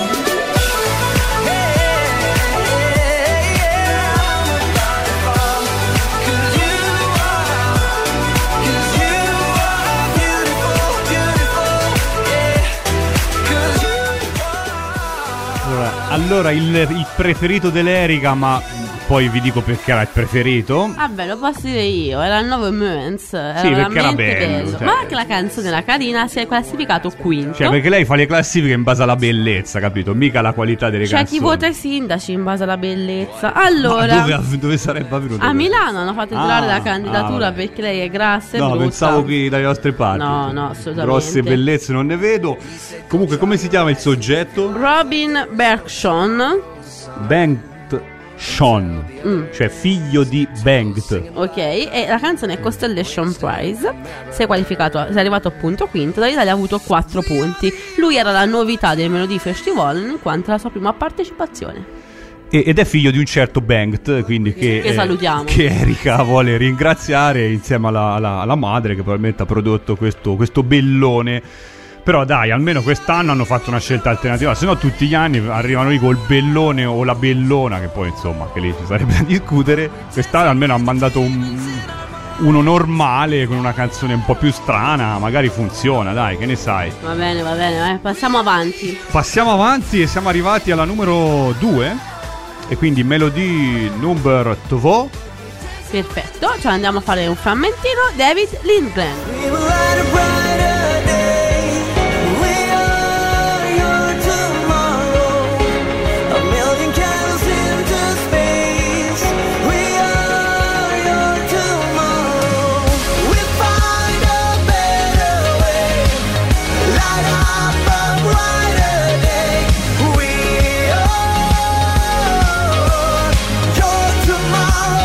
hey, yeah, I'm about to fall, 'cause you are, 'cause you are beautiful, beautiful, yeah, 'cause you Allora, allora il, il preferito dell'Erika, ma poi vi dico perché era il preferito. Vabbè, lo posso dire io, era il nuovo Moments. Era Sì, perché era veramente bello, cioè. Ma anche la canzone era carina, si è classificato quinto. Cioè, perché lei fa le classifiche in base alla bellezza, capito? Mica la qualità delle C'è canzoni. chi vota i sindaci in base alla bellezza. Ma Allora, dove, dove sarebbe avvenuto? a questo? Milano hanno fatto entrare Ah, la candidatura ah, vabbè. perché lei è grassa e No, brutta. pensavo che dalle vostre parti. No, no, assolutamente. Grosse bellezze non ne vedo. Comunque, come si chiama il soggetto? Robin Bergson, Bengt Sean, Mm. cioè figlio di Bengt. ok, e la canzone è Constellation Prize. Si è qualificato, si è arrivato appunto quinto. Dall'Italia ha avuto quattro punti. Lui era la novità del Melody Festival in quanto la sua prima partecipazione. E- ed è figlio di un certo Bengt, quindi che, Che eh, salutiamo. che Erika vuole ringraziare insieme alla, alla- alla madre, che probabilmente ha prodotto questo, questo bellone. Però dai, almeno quest'anno hanno fatto una scelta alternativa, se no tutti gli anni arrivano lì col bellone o la bellona, che poi insomma che lì ci sarebbe da discutere. Quest'anno almeno ha mandato un, uno normale con una canzone un po' più strana magari funziona, dai, che ne sai. Va bene, va bene, eh, passiamo avanti. Passiamo avanti e siamo arrivati alla numero due, e quindi Melodie number due. Perfetto, cioè andiamo a fare un frammentino. David Lindgren. We will light a brighter day. We are your tomorrow. A million candles into space. We are your tomorrow. We find a better way. Light up a brighter day. We are your tomorrow.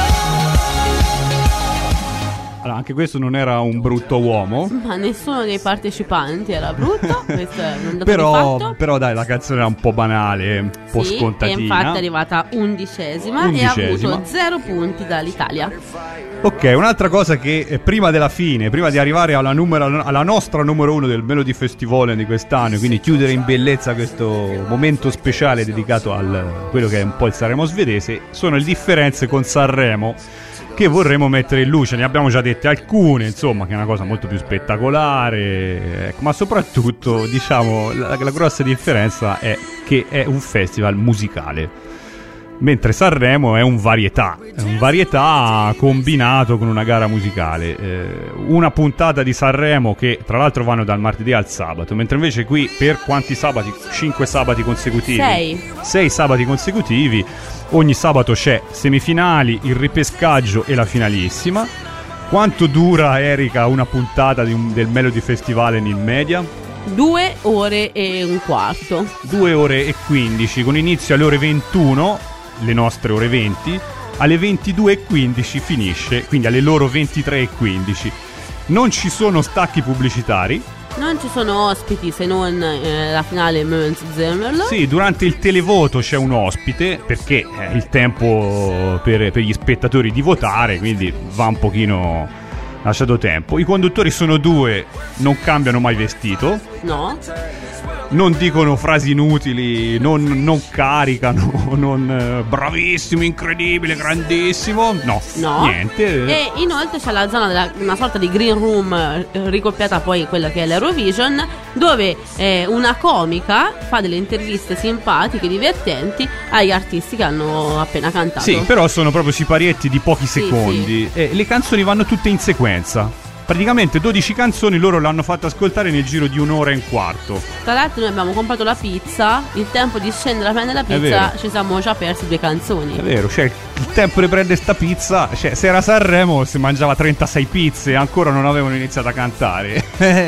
Allora, anche questo non era un brutto uomo. Ma nessuno dei partecipanti era brutto. Questo è un dato di Però, fatto. però dai, la canzone era un po' banale, un po' Sì, scontatina. e infatti è arrivata undicesima, Undicesima. e ha avuto zero punti dall'Italia. Ok, un'altra cosa che eh, prima della fine, prima di arrivare alla, numero, alla nostra numero uno del Melody Festival di quest'anno, e quindi chiudere in bellezza questo momento speciale dedicato a quello che è un po' il Sanremo svedese, sono le differenze con Sanremo che vorremmo mettere in luce. Ne abbiamo già dette alcune, insomma, che è una cosa molto più spettacolare, ecco, ma soprattutto, diciamo, la, la grossa differenza è che è un festival musicale, mentre Sanremo è un varietà, è un varietà combinato con una gara musicale. Eh, una puntata di Sanremo che tra l'altro vanno dal martedì al sabato, mentre invece qui per quanti sabati? Cinque sabati consecutivi? Sei. Sei sabati consecutivi. Ogni sabato c'è semifinali, il ripescaggio e la finalissima. Quanto dura, Erika, una puntata di un, del Melody Festival in media? Due ore e un quarto. Due ore e quindici, con inizio alle ore ventuno, le nostre ore venti, alle ventidue e quindici finisce, quindi alle loro ventitré e quindici. Non ci sono stacchi pubblicitari. Non ci sono ospiti se non eh, la finale Mönz Zemmerl. Sì, durante il televoto c'è un ospite, perché è il tempo per, per gli spettatori di votare, quindi va un pochino lasciato tempo. I conduttori sono due, non cambiano mai vestito, No. non dicono frasi inutili, non, non caricano, non eh, bravissimo, incredibile, grandissimo, no, No. niente. E inoltre c'è la zona della una sorta di green room, eh, ricoppiata poi in quella che è l'Eurovision, dove eh, una comica fa delle interviste simpatiche, divertenti agli artisti che hanno appena cantato. Sì, però sono proprio siparietti di pochi Sì, secondi. E le canzoni vanno tutte in sequenza. Praticamente dodici canzoni loro l'hanno fatto ascoltare nel giro di un'ora e un quarto. Tra l'altro noi abbiamo comprato la pizza, il tempo di scendere a prendere la È pizza vero. ci siamo già persi due canzoni. È vero, cioè il tempo di prendere sta pizza, cioè se era Sanremo si mangiava trentasei pizze e ancora non avevano iniziato a cantare.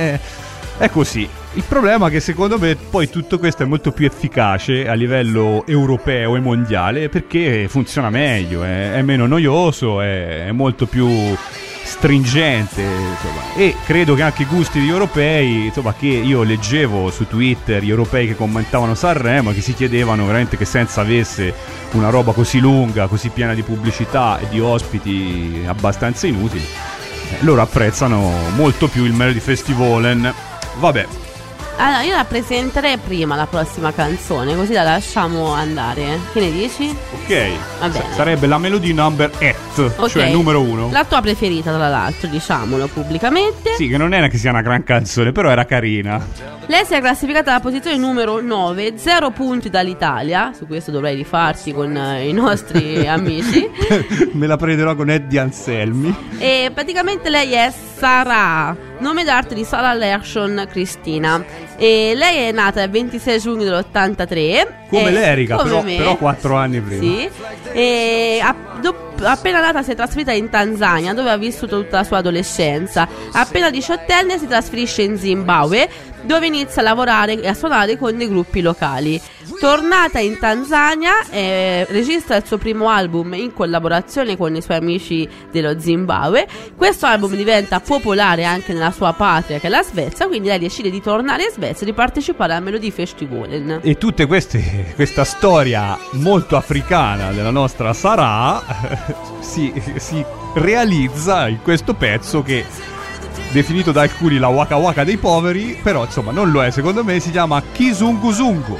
È così. Il problema è che secondo me poi tutto questo è molto più efficace a livello europeo e mondiale, perché funziona meglio, è, è meno noioso, è, è molto più stringente, insomma. E credo che anche i gusti degli europei, insomma, che io leggevo su Twitter gli europei che commentavano Sanremo, che si chiedevano veramente che senso avesse una roba così lunga, così piena di pubblicità e di ospiti abbastanza inutili. Eh, loro apprezzano molto più il Melody Festival. Vabbè, Allora io la presenterei prima la prossima canzone, così la lasciamo andare. Che ne dici? ok, Va bene. S- sarebbe la Melody number eight, Ok. cioè numero uno. La tua preferita, tra l'altro, diciamolo pubblicamente. Sì, che non era che sia una gran canzone, però era carina. Lei si è classificata alla posizione numero nove, zero punti dall'Italia. Su questo dovrei rifarsi con eh, i nostri amici. Me la prenderò con Eddie Anselmi. E praticamente lei è Sarah, nome d'arte di Sarah Lershon Cristina. E lei è nata il ventisei giugno dell'ottantatré. Come e- l'Erica, come però, me. però quattro anni prima. Sì. E a- dop- appena nata si è trasferita in Tanzania, dove ha vissuto tutta la sua adolescenza. Appena diciottenne si trasferisce in Zimbabwe, dove inizia a lavorare e a suonare con dei gruppi locali. Tornata in Tanzania, eh, registra il suo primo album in collaborazione con i suoi amici dello Zimbabwe. Questo album diventa popolare anche nella sua patria, che è la Svezia, quindi lei decide di tornare in Svezia e di partecipare al Melody Festival. E tutte queste, questa storia molto africana della nostra Sarah si, si realizza in questo pezzo che, definito da alcuni la Waka Waka dei poveri, però insomma non lo è, secondo me si chiama Kizunguzungu.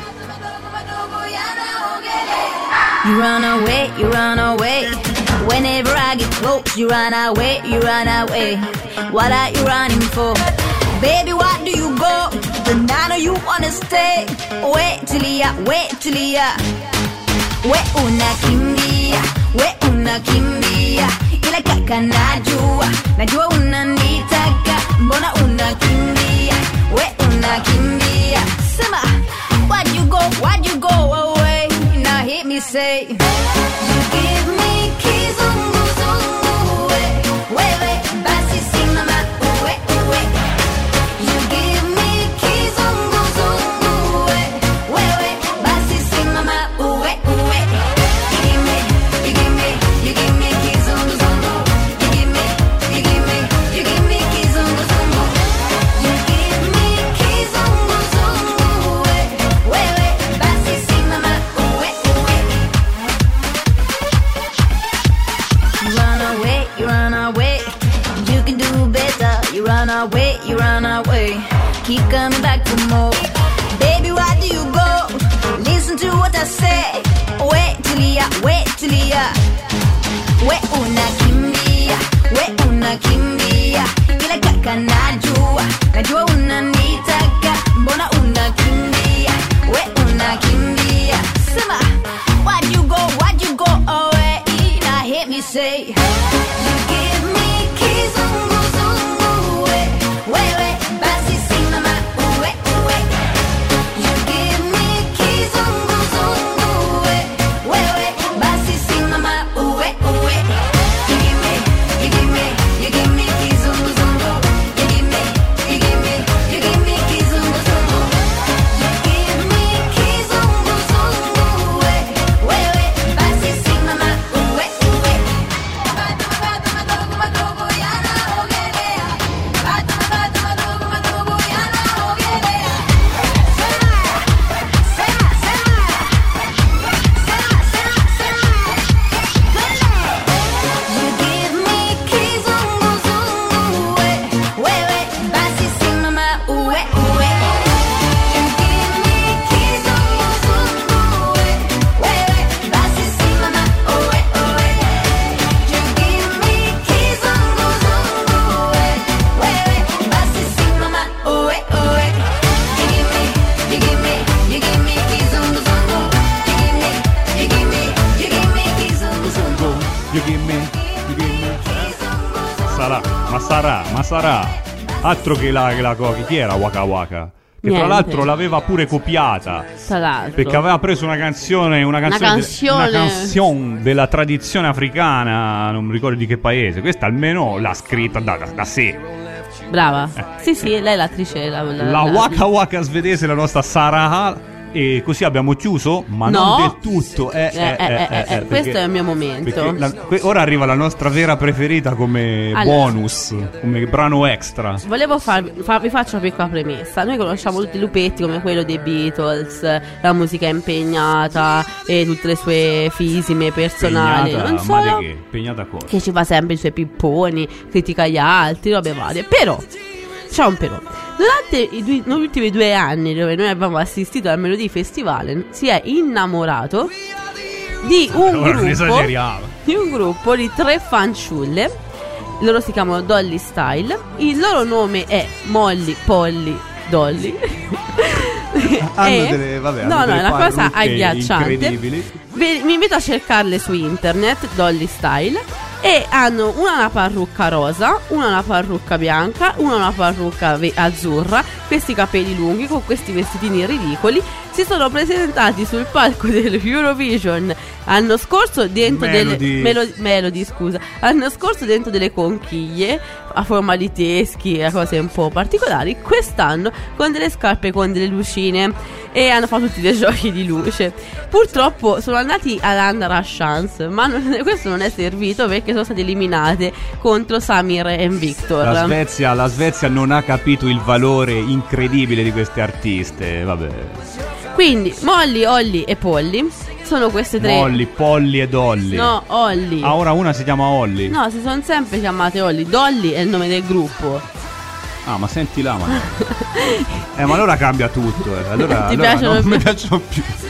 You run away, you run away. Whenever I get close. go? You run away, you run away. What are you running for? Baby, what do you go? But I know you wanna stay. Wait till ya, wait till ya. We unakimbia, we unakimbia. Ila kaka najua, najua unanitaka. Mbona unakimbia, we unakimbia. Sema, why'd you go, why'd you go away? Now hit me say, you give me keys, zungu zungu, we, wewe, basi simama, uwe, uwe. You give me keys, zungu zungu, we, wewe, basi simama, uwe, uwe. You give me, you give me, you give me keys, zungu zungu. You give me, you give me, you give me keys, zungu zungu. You give me keys, zungu zungu, we, wewe, basi simama, uwe, uwe. You run away, you run away. You can do better. You run away, you run away. Keep coming back for more. Baby, why do you go? Listen to what I say. Wait till ya, wait till ya. We unakimbia, we unakimbia. Ila kaka najua, najua unanitaka. Mbona unakimbia, we unakimbia. Sema, why'd you go, why'd you go away? Now hit me say, you give me keys, zungu zungu, we, wewe, basi simama, uwe, uwe. You give me keys, zungu zungu, we, wewe, basi simama, uwe, uwe. You give me, you give me, you give me keys, zungu zungu. You give me, you give me, you give me keys, zungu zungu. You give me keys, zungu zungu, we, wewe, basi simama, uwe, uwe. You give me keys, zungu zungu, we, wewe, basi simama, uwe, uwe. You give me keys, zungu zungu, we, wewe, basi simama, uwe, uwe. You give me keys, zungu zungu, we, wewe, basi simama, uwe, uwe. You give me, you give me, you give me keys, zungu zungu. You give me, you give me, you give me keys, zungu zungu. You give me, you give me. Sarà, ma sarà, ma sarà. Altro che la, che la co- chi era Waka Waka? Che Niente. tra l'altro l'aveva pure copiata. Tra l'altro. Perché aveva preso una canzone, una canzone, de- canzone. una canzone della tradizione africana, non mi ricordo di che paese. Questa almeno l'ha scritta da, da, da sé. Brava. Sì, sì, lei è l'attrice. La, la, La Waka Waka svedese, la nostra Sarah. E così abbiamo chiuso, ma No. non del tutto. Eh, Eh, eh, eh, eh, perché- questo è il mio momento. perché la- que- ora arriva la nostra vera preferita come Allora. bonus, come brano extra. Volevo farvi, fa- vi faccio una piccola premessa. Noi conosciamo tutti i lupetti come quello dei Beatles, la musica impegnata e tutte le sue fisime personali. Pegnata, non ma solo di che? Pegnata cosa? che ci fa sempre i suoi pipponi, critica gli altri, robe varie. Però c'è un però. Durante i due- gli ultimi due anni dove noi abbiamo assistito al Melody Festival, si è innamorato di un Ora non gruppo esageriamo. di un gruppo di tre fanciulle. Loro si chiamano Dolly Style. Il loro nome è Molly, Polly, Dolly. Hanno E- delle- vabbè, no, hanno no, delle è una cosa parrucche agghiacciante. incredibili. Vi, vi invito a cercarle su internet, Dolly Style. E hanno una una parrucca rosa, una una parrucca bianca, una una parrucca ve- azzurra, questi capelli lunghi con questi vestitini ridicoli. Si sono presentati sul palco dell'Eurovision l'anno scorso dentro Melody. delle Melo- Melody, scusa, l'anno scorso dentro delle conchiglie a forma di teschi e cose un po' particolari. Quest'anno con delle scarpe con delle lucine e hanno fatto tutti dei giochi di luce. Purtroppo sono andati all'Andra Chance, ma non- questo non è servito perché sono state eliminate contro Samir e Victor. La Svezia, la Svezia non ha capito il valore incredibile di queste artiste. Vabbè. Quindi Molly, Holly e Polly sono queste tre. Molly, Polly e Dolly. No, Holly. Ah, ora una si chiama Holly. No, si sono sempre chiamate Holly. Dolly è il nome del gruppo. Ah, ma senti là, ma no. Eh, ma allora cambia tutto. Eh. Allora, Ti allora piacciono non più? mi piacciono più.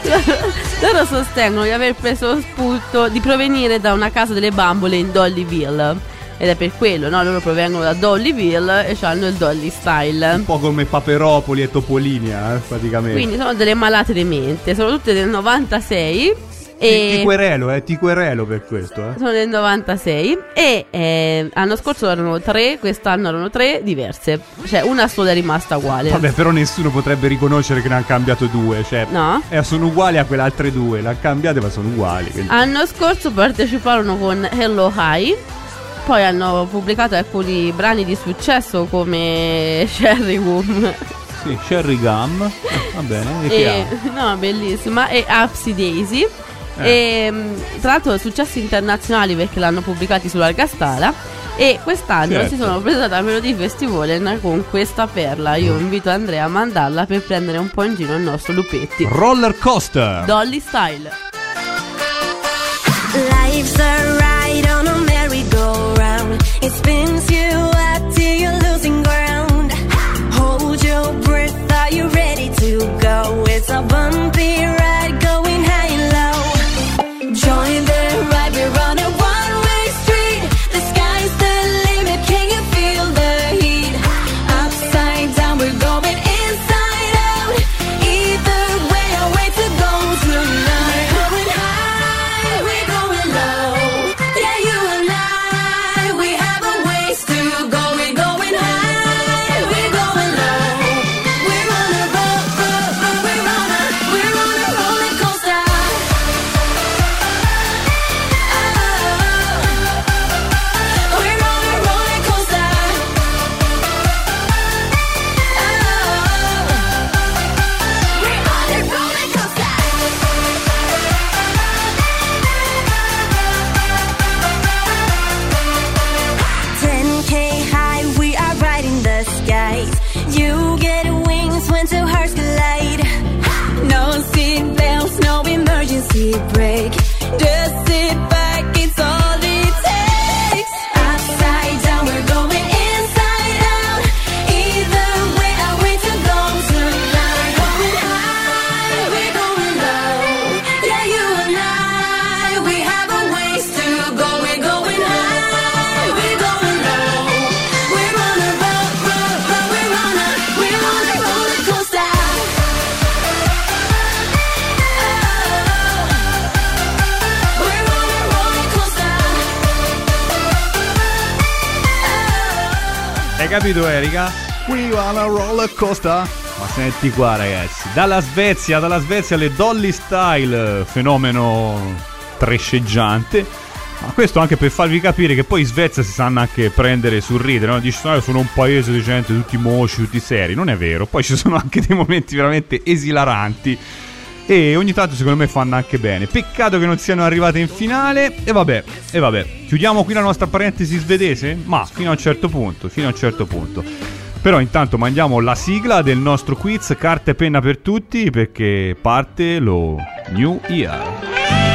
Loro sostengono di aver preso spunto di provenire da una casa delle bambole in Dollyville. Ed è per quello, no? Loro provengono da Dollyville e hanno il Dolly Style. Un po' come Paperopoli e Topolinia, eh, praticamente. Quindi sono delle malate di mente. Sono tutte del novantasei. Ti, E ti querelo, eh, ti querelo per questo, eh. sono del novantasei. E eh, l'anno scorso erano tre, quest'anno erano tre diverse. Cioè una sola è rimasta uguale. Vabbè, però nessuno potrebbe riconoscere che ne hanno cambiato due. Cioè, No? eh, sono uguali a quelle altre due. Le hanno cambiate, ma sono uguali. Quindi... L'anno scorso parteciparono con Hello High. Poi hanno pubblicato alcuni brani di successo come Cherry Woom. Sì, Cherry Gum. Va bene. E che E, no, bellissima. E Upsy Daisy. Eh. E mh, tra l'altro successi internazionali perché l'hanno pubblicati sull'Alga Scala. E quest'anno Certo. si sono presentati al Melody Festival con questa perla. Io invito Andrea a mandarla per prendere un po' in giro il nostro Lupetti. ha? Roller Coaster. Dolly Style. Life's a ride on a merry-go-round. It spins you up till you're losing ground. Hold your breath, are you ready to go? It's a bumpy ride going high and low. Join the ride, we're on a one-way street. The sky's the limit, can you feel the heat? Upside down, we're going inside out. Either way, a way to go tonight. We're going high, we're going low. Yeah, you and I, we have a ways to go. We're going high, we're going low. We're on a roll, roll, roll. We're on a, we're on a roller coaster. Oh, we're on a roller coaster. Oh, we're on a roller coaster. ten K high, we are riding the skies. You get wings when two hearts collide. No seat belts, no emergency brake. Just sit back, it's all it takes. Upside down, we're going inside out. Either way, a way to go tonight. Going high, we're going low. Yeah, you and I, we have a ways to go. We're going high, we're going low. We're on a roll, roll, roll. We're on a, we're on a roller coaster. Oh, we're on a roller coaster. Hai capito, Erika? We on a roller coaster. Ma senti qua, ragazzi. Dalla Svezia, dalla Svezia le Dolly Style, fenomeno tresceggiante. Ma questo anche per farvi capire che poi in Svezia si sanno anche prendere sul ridere, no? Dici, no, sono un paese di gente tutti moci, tutti seri. Non è vero. Poi ci sono anche dei momenti veramente esilaranti. E ogni tanto secondo me fanno anche bene. Peccato che non siano arrivate in finale. E vabbè, e vabbè. Chiudiamo qui la nostra parentesi svedese? Ma fino a un certo punto, fino a un certo punto. Però intanto mandiamo la sigla del nostro quiz carta e penna per tutti, perché parte lo New Year.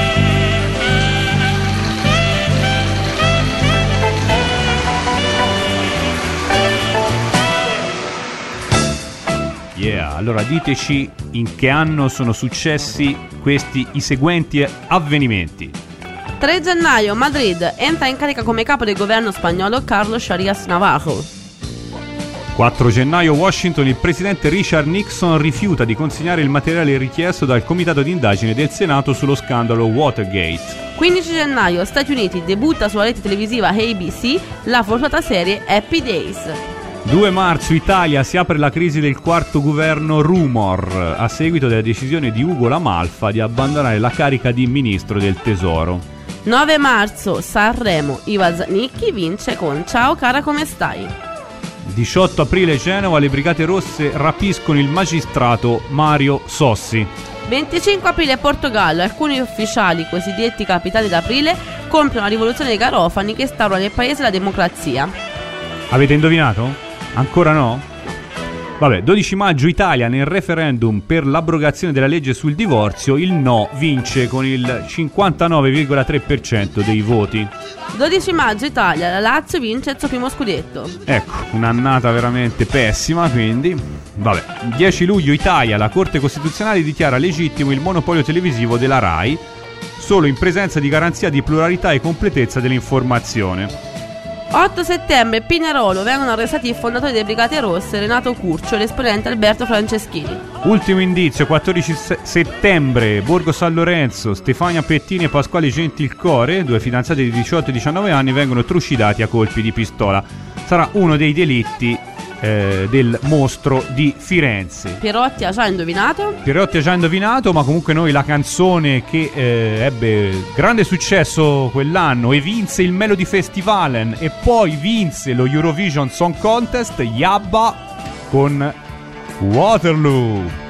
Yeah, allora diteci in che anno sono successi questi i seguenti avvenimenti. tre gennaio, Madrid, entra in carica come capo del governo spagnolo Carlos Arias Navarro. quattro gennaio, Washington, il presidente Richard Nixon rifiuta di consegnare il materiale richiesto dal comitato di indagine del Senato sullo scandalo Watergate. quindici gennaio, Stati Uniti, debutta sulla rete televisiva A B C la fortunata serie Happy Days. due marzo, Italia, si apre la crisi del quarto governo Rumor a seguito della decisione di Ugo La Malfa di abbandonare la carica di ministro del tesoro. nove marzo, Sanremo, Iva Zanicchi vince con Ciao cara come stai. diciotto aprile, Genova, le Brigate Rosse rapiscono il magistrato Mario Sossi. venticinque aprile, Portogallo, alcuni ufficiali cosiddetti capitani d'aprile compiono la rivoluzione dei garofani che instaura nel paese la democrazia. Avete indovinato? Ancora no? Vabbè, dodici maggio Italia, nel referendum per l'abrogazione della legge sul divorzio, il no vince con il cinquantanove virgola tre per cento dei voti. dodici maggio Italia, la Lazio vince il suo primo scudetto. Ecco, un'annata veramente pessima, quindi vabbè. dieci luglio Italia, la Corte Costituzionale dichiara legittimo il monopolio televisivo della RAI, solo in presenza di garanzia di pluralità e completezza dell'informazione. otto settembre, Pinerolo, vengono arrestati i fondatori delle Brigate Rosse, Renato Curcio e l'esponente Alberto Franceschini. Ultimo indizio, quattordici settembre, Borgo San Lorenzo, Stefania Pettini e Pasquale Gentilcore, due fidanzati di diciotto e diciannove anni, vengono trucidati a colpi di pistola. Sarà uno dei delitti eh, del mostro di Firenze. Pierotti ha già indovinato? Pierotti ha già indovinato, ma comunque noi la canzone che eh, ebbe grande successo quell'anno e vinse il Melody Festivalen e poi vinse lo Eurovision Song Contest, Yabba con Waterloo.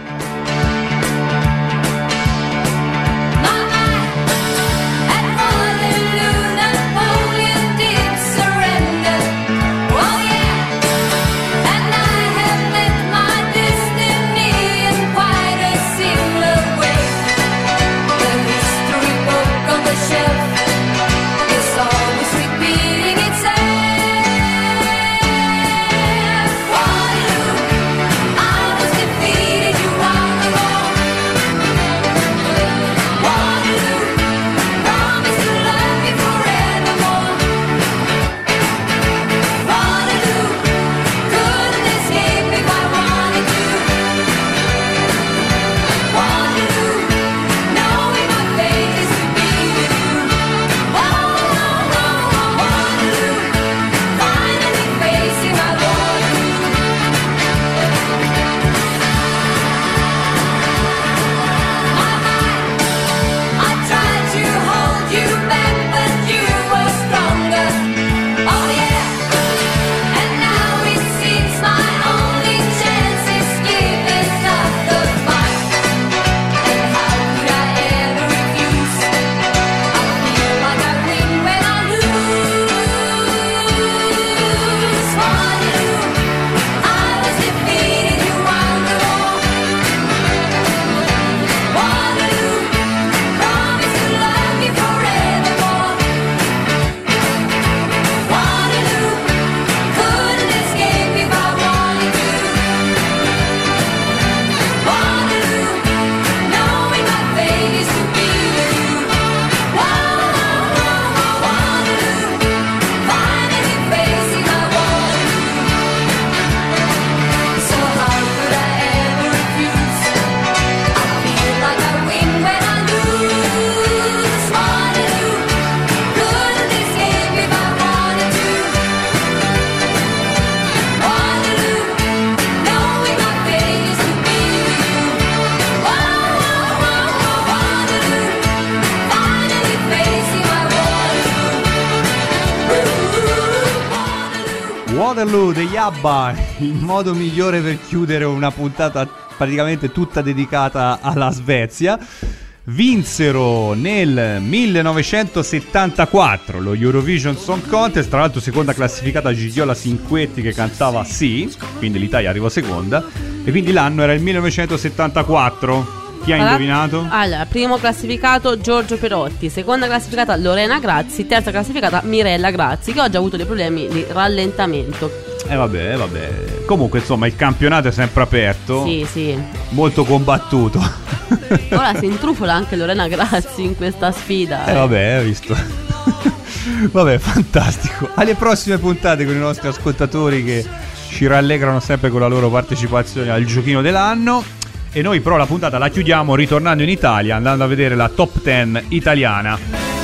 Waterloo degli Abba, il modo migliore per chiudere una puntata praticamente tutta dedicata alla Svezia. Vinsero nel millenovecentosettantaquattro lo Eurovision Song Contest, tra l'altro seconda classificata Gigiola Cinquetti che cantava Sì, quindi l'Italia arrivò seconda e quindi l'anno era il millenovecentosettantaquattro. Chi ha indovinato? Allora, primo classificato Giorgio Perotti, seconda classificata Lorena Grazzi, terza classificata Mirella Grazzi, che oggi ha avuto dei problemi di rallentamento. Eh vabbè, vabbè. Comunque insomma il campionato è sempre aperto. Sì, sì. Molto combattuto. Ora si intrufola anche Lorena Grazzi in questa sfida. Eh vabbè, hai visto. Vabbè, fantastico. Alle prossime puntate con i nostri ascoltatori che ci rallegrano sempre con la loro partecipazione al giochino dell'anno. E noi però la puntata la chiudiamo ritornando in Italia, andando a vedere la top dieci italiana.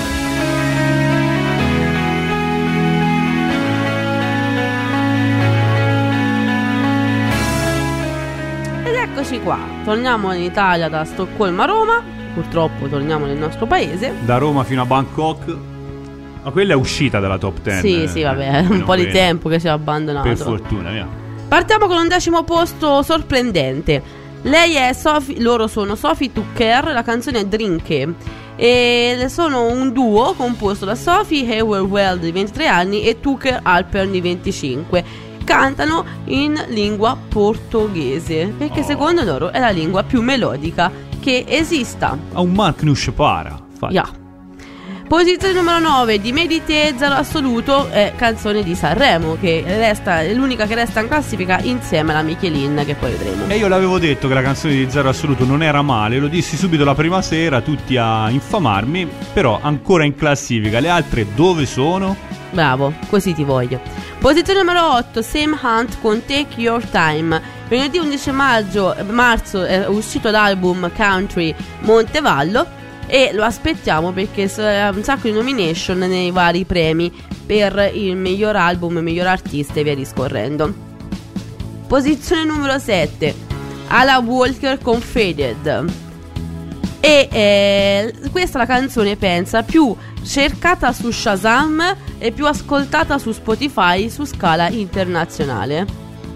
Ed eccoci qua, torniamo in Italia da Stoccolma a Roma. Purtroppo torniamo nel nostro paese. Da Roma fino a Bangkok. Ma quella è uscita dalla top dieci. Sì, sì, vabbè, un po' di tempo che si è abbandonato. Per fortuna, via. Partiamo con un decimo posto sorprendente. Lei è Sophie, loro sono Sophie Tucker, la canzone è Drinke. E sono un duo composto da Sophie Hayward-Weld di ventitré anni e Tucker Alpern di venticinque. cantano in lingua portoghese, perché Oh. secondo loro è la lingua più melodica che esista. A un Mark non ci para. Fai. Yeah. Posizione numero nove di Medite Zero Assoluto, è canzone di Sanremo, che resta, è l'unica che resta in classifica insieme alla Michelin, che poi vedremo. E io l'avevo detto che la canzone di Zero Assoluto non era male, lo dissi subito la prima sera, tutti a infamarmi, però ancora in classifica. Le altre dove sono? Bravo, così ti voglio. Posizione numero otto, Sam Hunt con Take Your Time. Venerdì undici maggio, marzo è uscito l'album Country Montevallo e lo aspettiamo perché ha un sacco di nomination nei vari premi per il miglior album, miglior artista e via discorrendo. Posizione numero sette, Ala Walker con Faded. E eh, questa è la canzone, pensa, più cercata su Shazam e più ascoltata su Spotify su scala internazionale.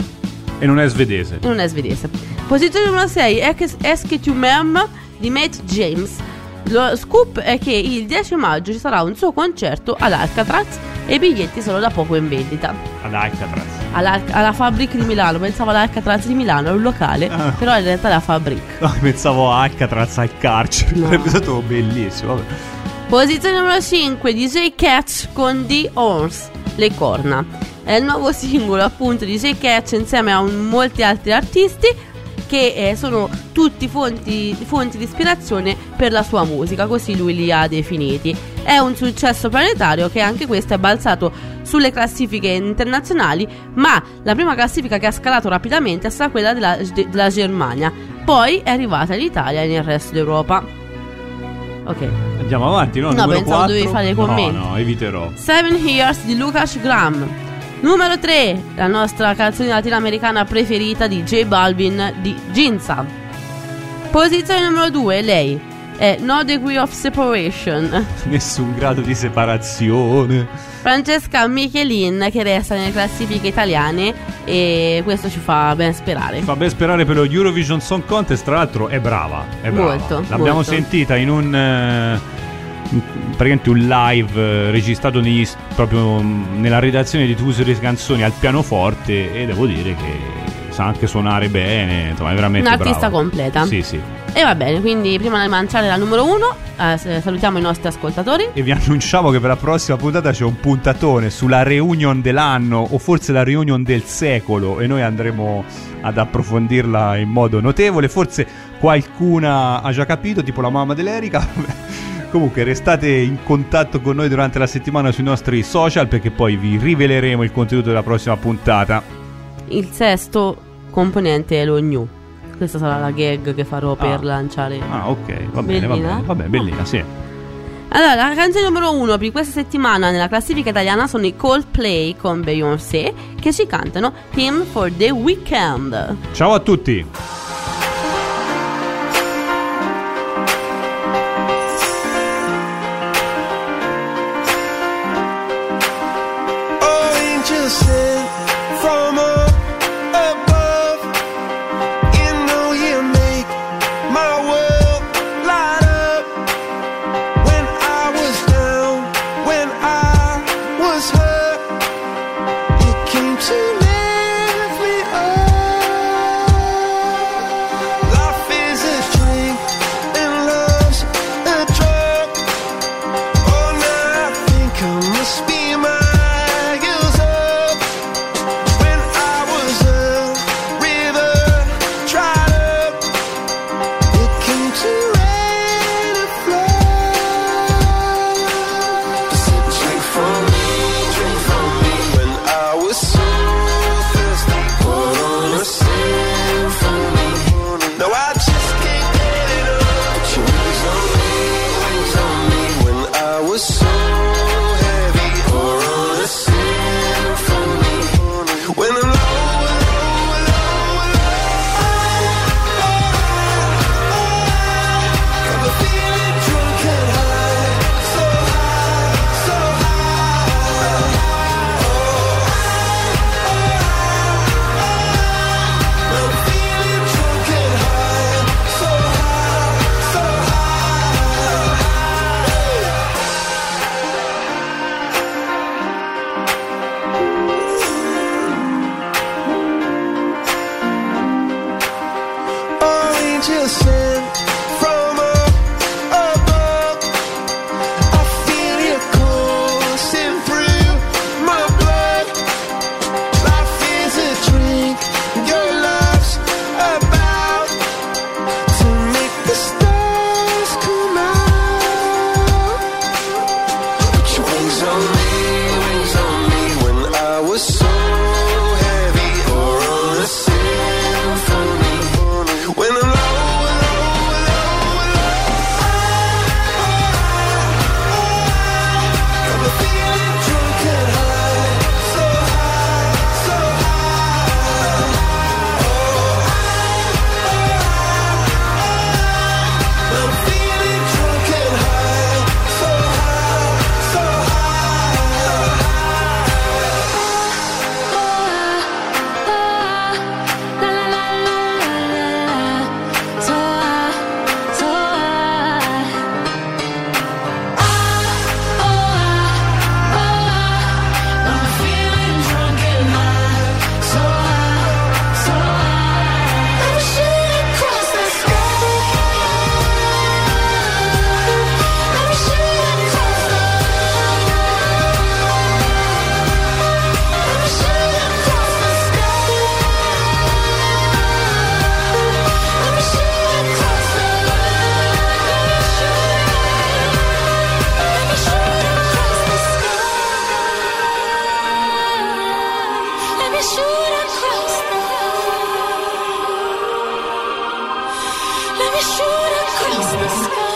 E non è svedese. E non è svedese. Posizione numero sei, Ask to Mem di Matt James. Lo scoop è che il dieci maggio ci sarà un suo concerto all'Alcatraz e i biglietti sono da poco in vendita. Ad Alcatraz. Alla, alla Fabric di Milano, pensavo all'Alcatraz di Milano, è un locale, Ah. però in realtà è la Fabric. No, pensavo a Alcatraz al carcere. No. Sarebbe stato bellissimo. Vabbè. Posizione numero cinque, D J Catch con The Horns, Le Corna. È il nuovo singolo appunto di D J Catch insieme a un- molti altri artisti che eh, sono tutti fonti, fonti di ispirazione per la sua musica, così lui li ha definiti. È un successo planetario che anche questo è balzato sulle classifiche internazionali, ma la prima classifica che ha scalato rapidamente è stata quella della, della Germania, poi è arrivata in Italia e nel resto d'Europa. Ok. Andiamo avanti, no? No, Numero pensavo quattro. dovevi fare i commenti. No, no, eviterò. Seven Years di Lucas Graham. Numero tre, la nostra canzone latinoamericana preferita di J Balvin di Ginza. Posizione numero due, lei è No Degree of Separation. Nessun grado di separazione. Francesca Michelin, che resta nelle classifiche italiane e questo ci fa ben sperare. Fa ben sperare per lo Eurovision Song Contest. Tra l'altro è brava, è brava. Molto, L'abbiamo molto. sentita in un eh, in- praticamente un live eh, registrato negli, s- proprio mm, nella redazione di Tuso di Canzoni al pianoforte, e devo dire che sa anche suonare bene, insomma è veramente Un'artista brava. completa. Sì, sì. E va bene, quindi prima di lanciare la numero uno, eh, s- salutiamo i nostri ascoltatori. E vi annunciamo che per la prossima puntata c'è un puntatone sulla reunion dell'anno, o forse la reunion del secolo, e noi andremo ad approfondirla in modo notevole. Forse qualcuna ha già capito, tipo la mamma dell'Erica. Comunque restate in contatto con noi durante la settimana sui nostri social, perché poi vi riveleremo il contenuto della prossima puntata. Il sesto componente è lo New. Questa sarà la gag che farò per Ah. lanciare. Ah, ok, va bene, va Bellina? bene, va bene, bellina, sì. Allora, la canzone numero uno per questa settimana nella classifica italiana sono i Coldplay con Beyoncé, che ci cantano Hymn for the Weekend. Ciao a tutti. Oh, angels sent from up above. You know you make my world light up. When I was down, when I was hurt, you came to lift me up. me shoot across the Let me shoot across the sky.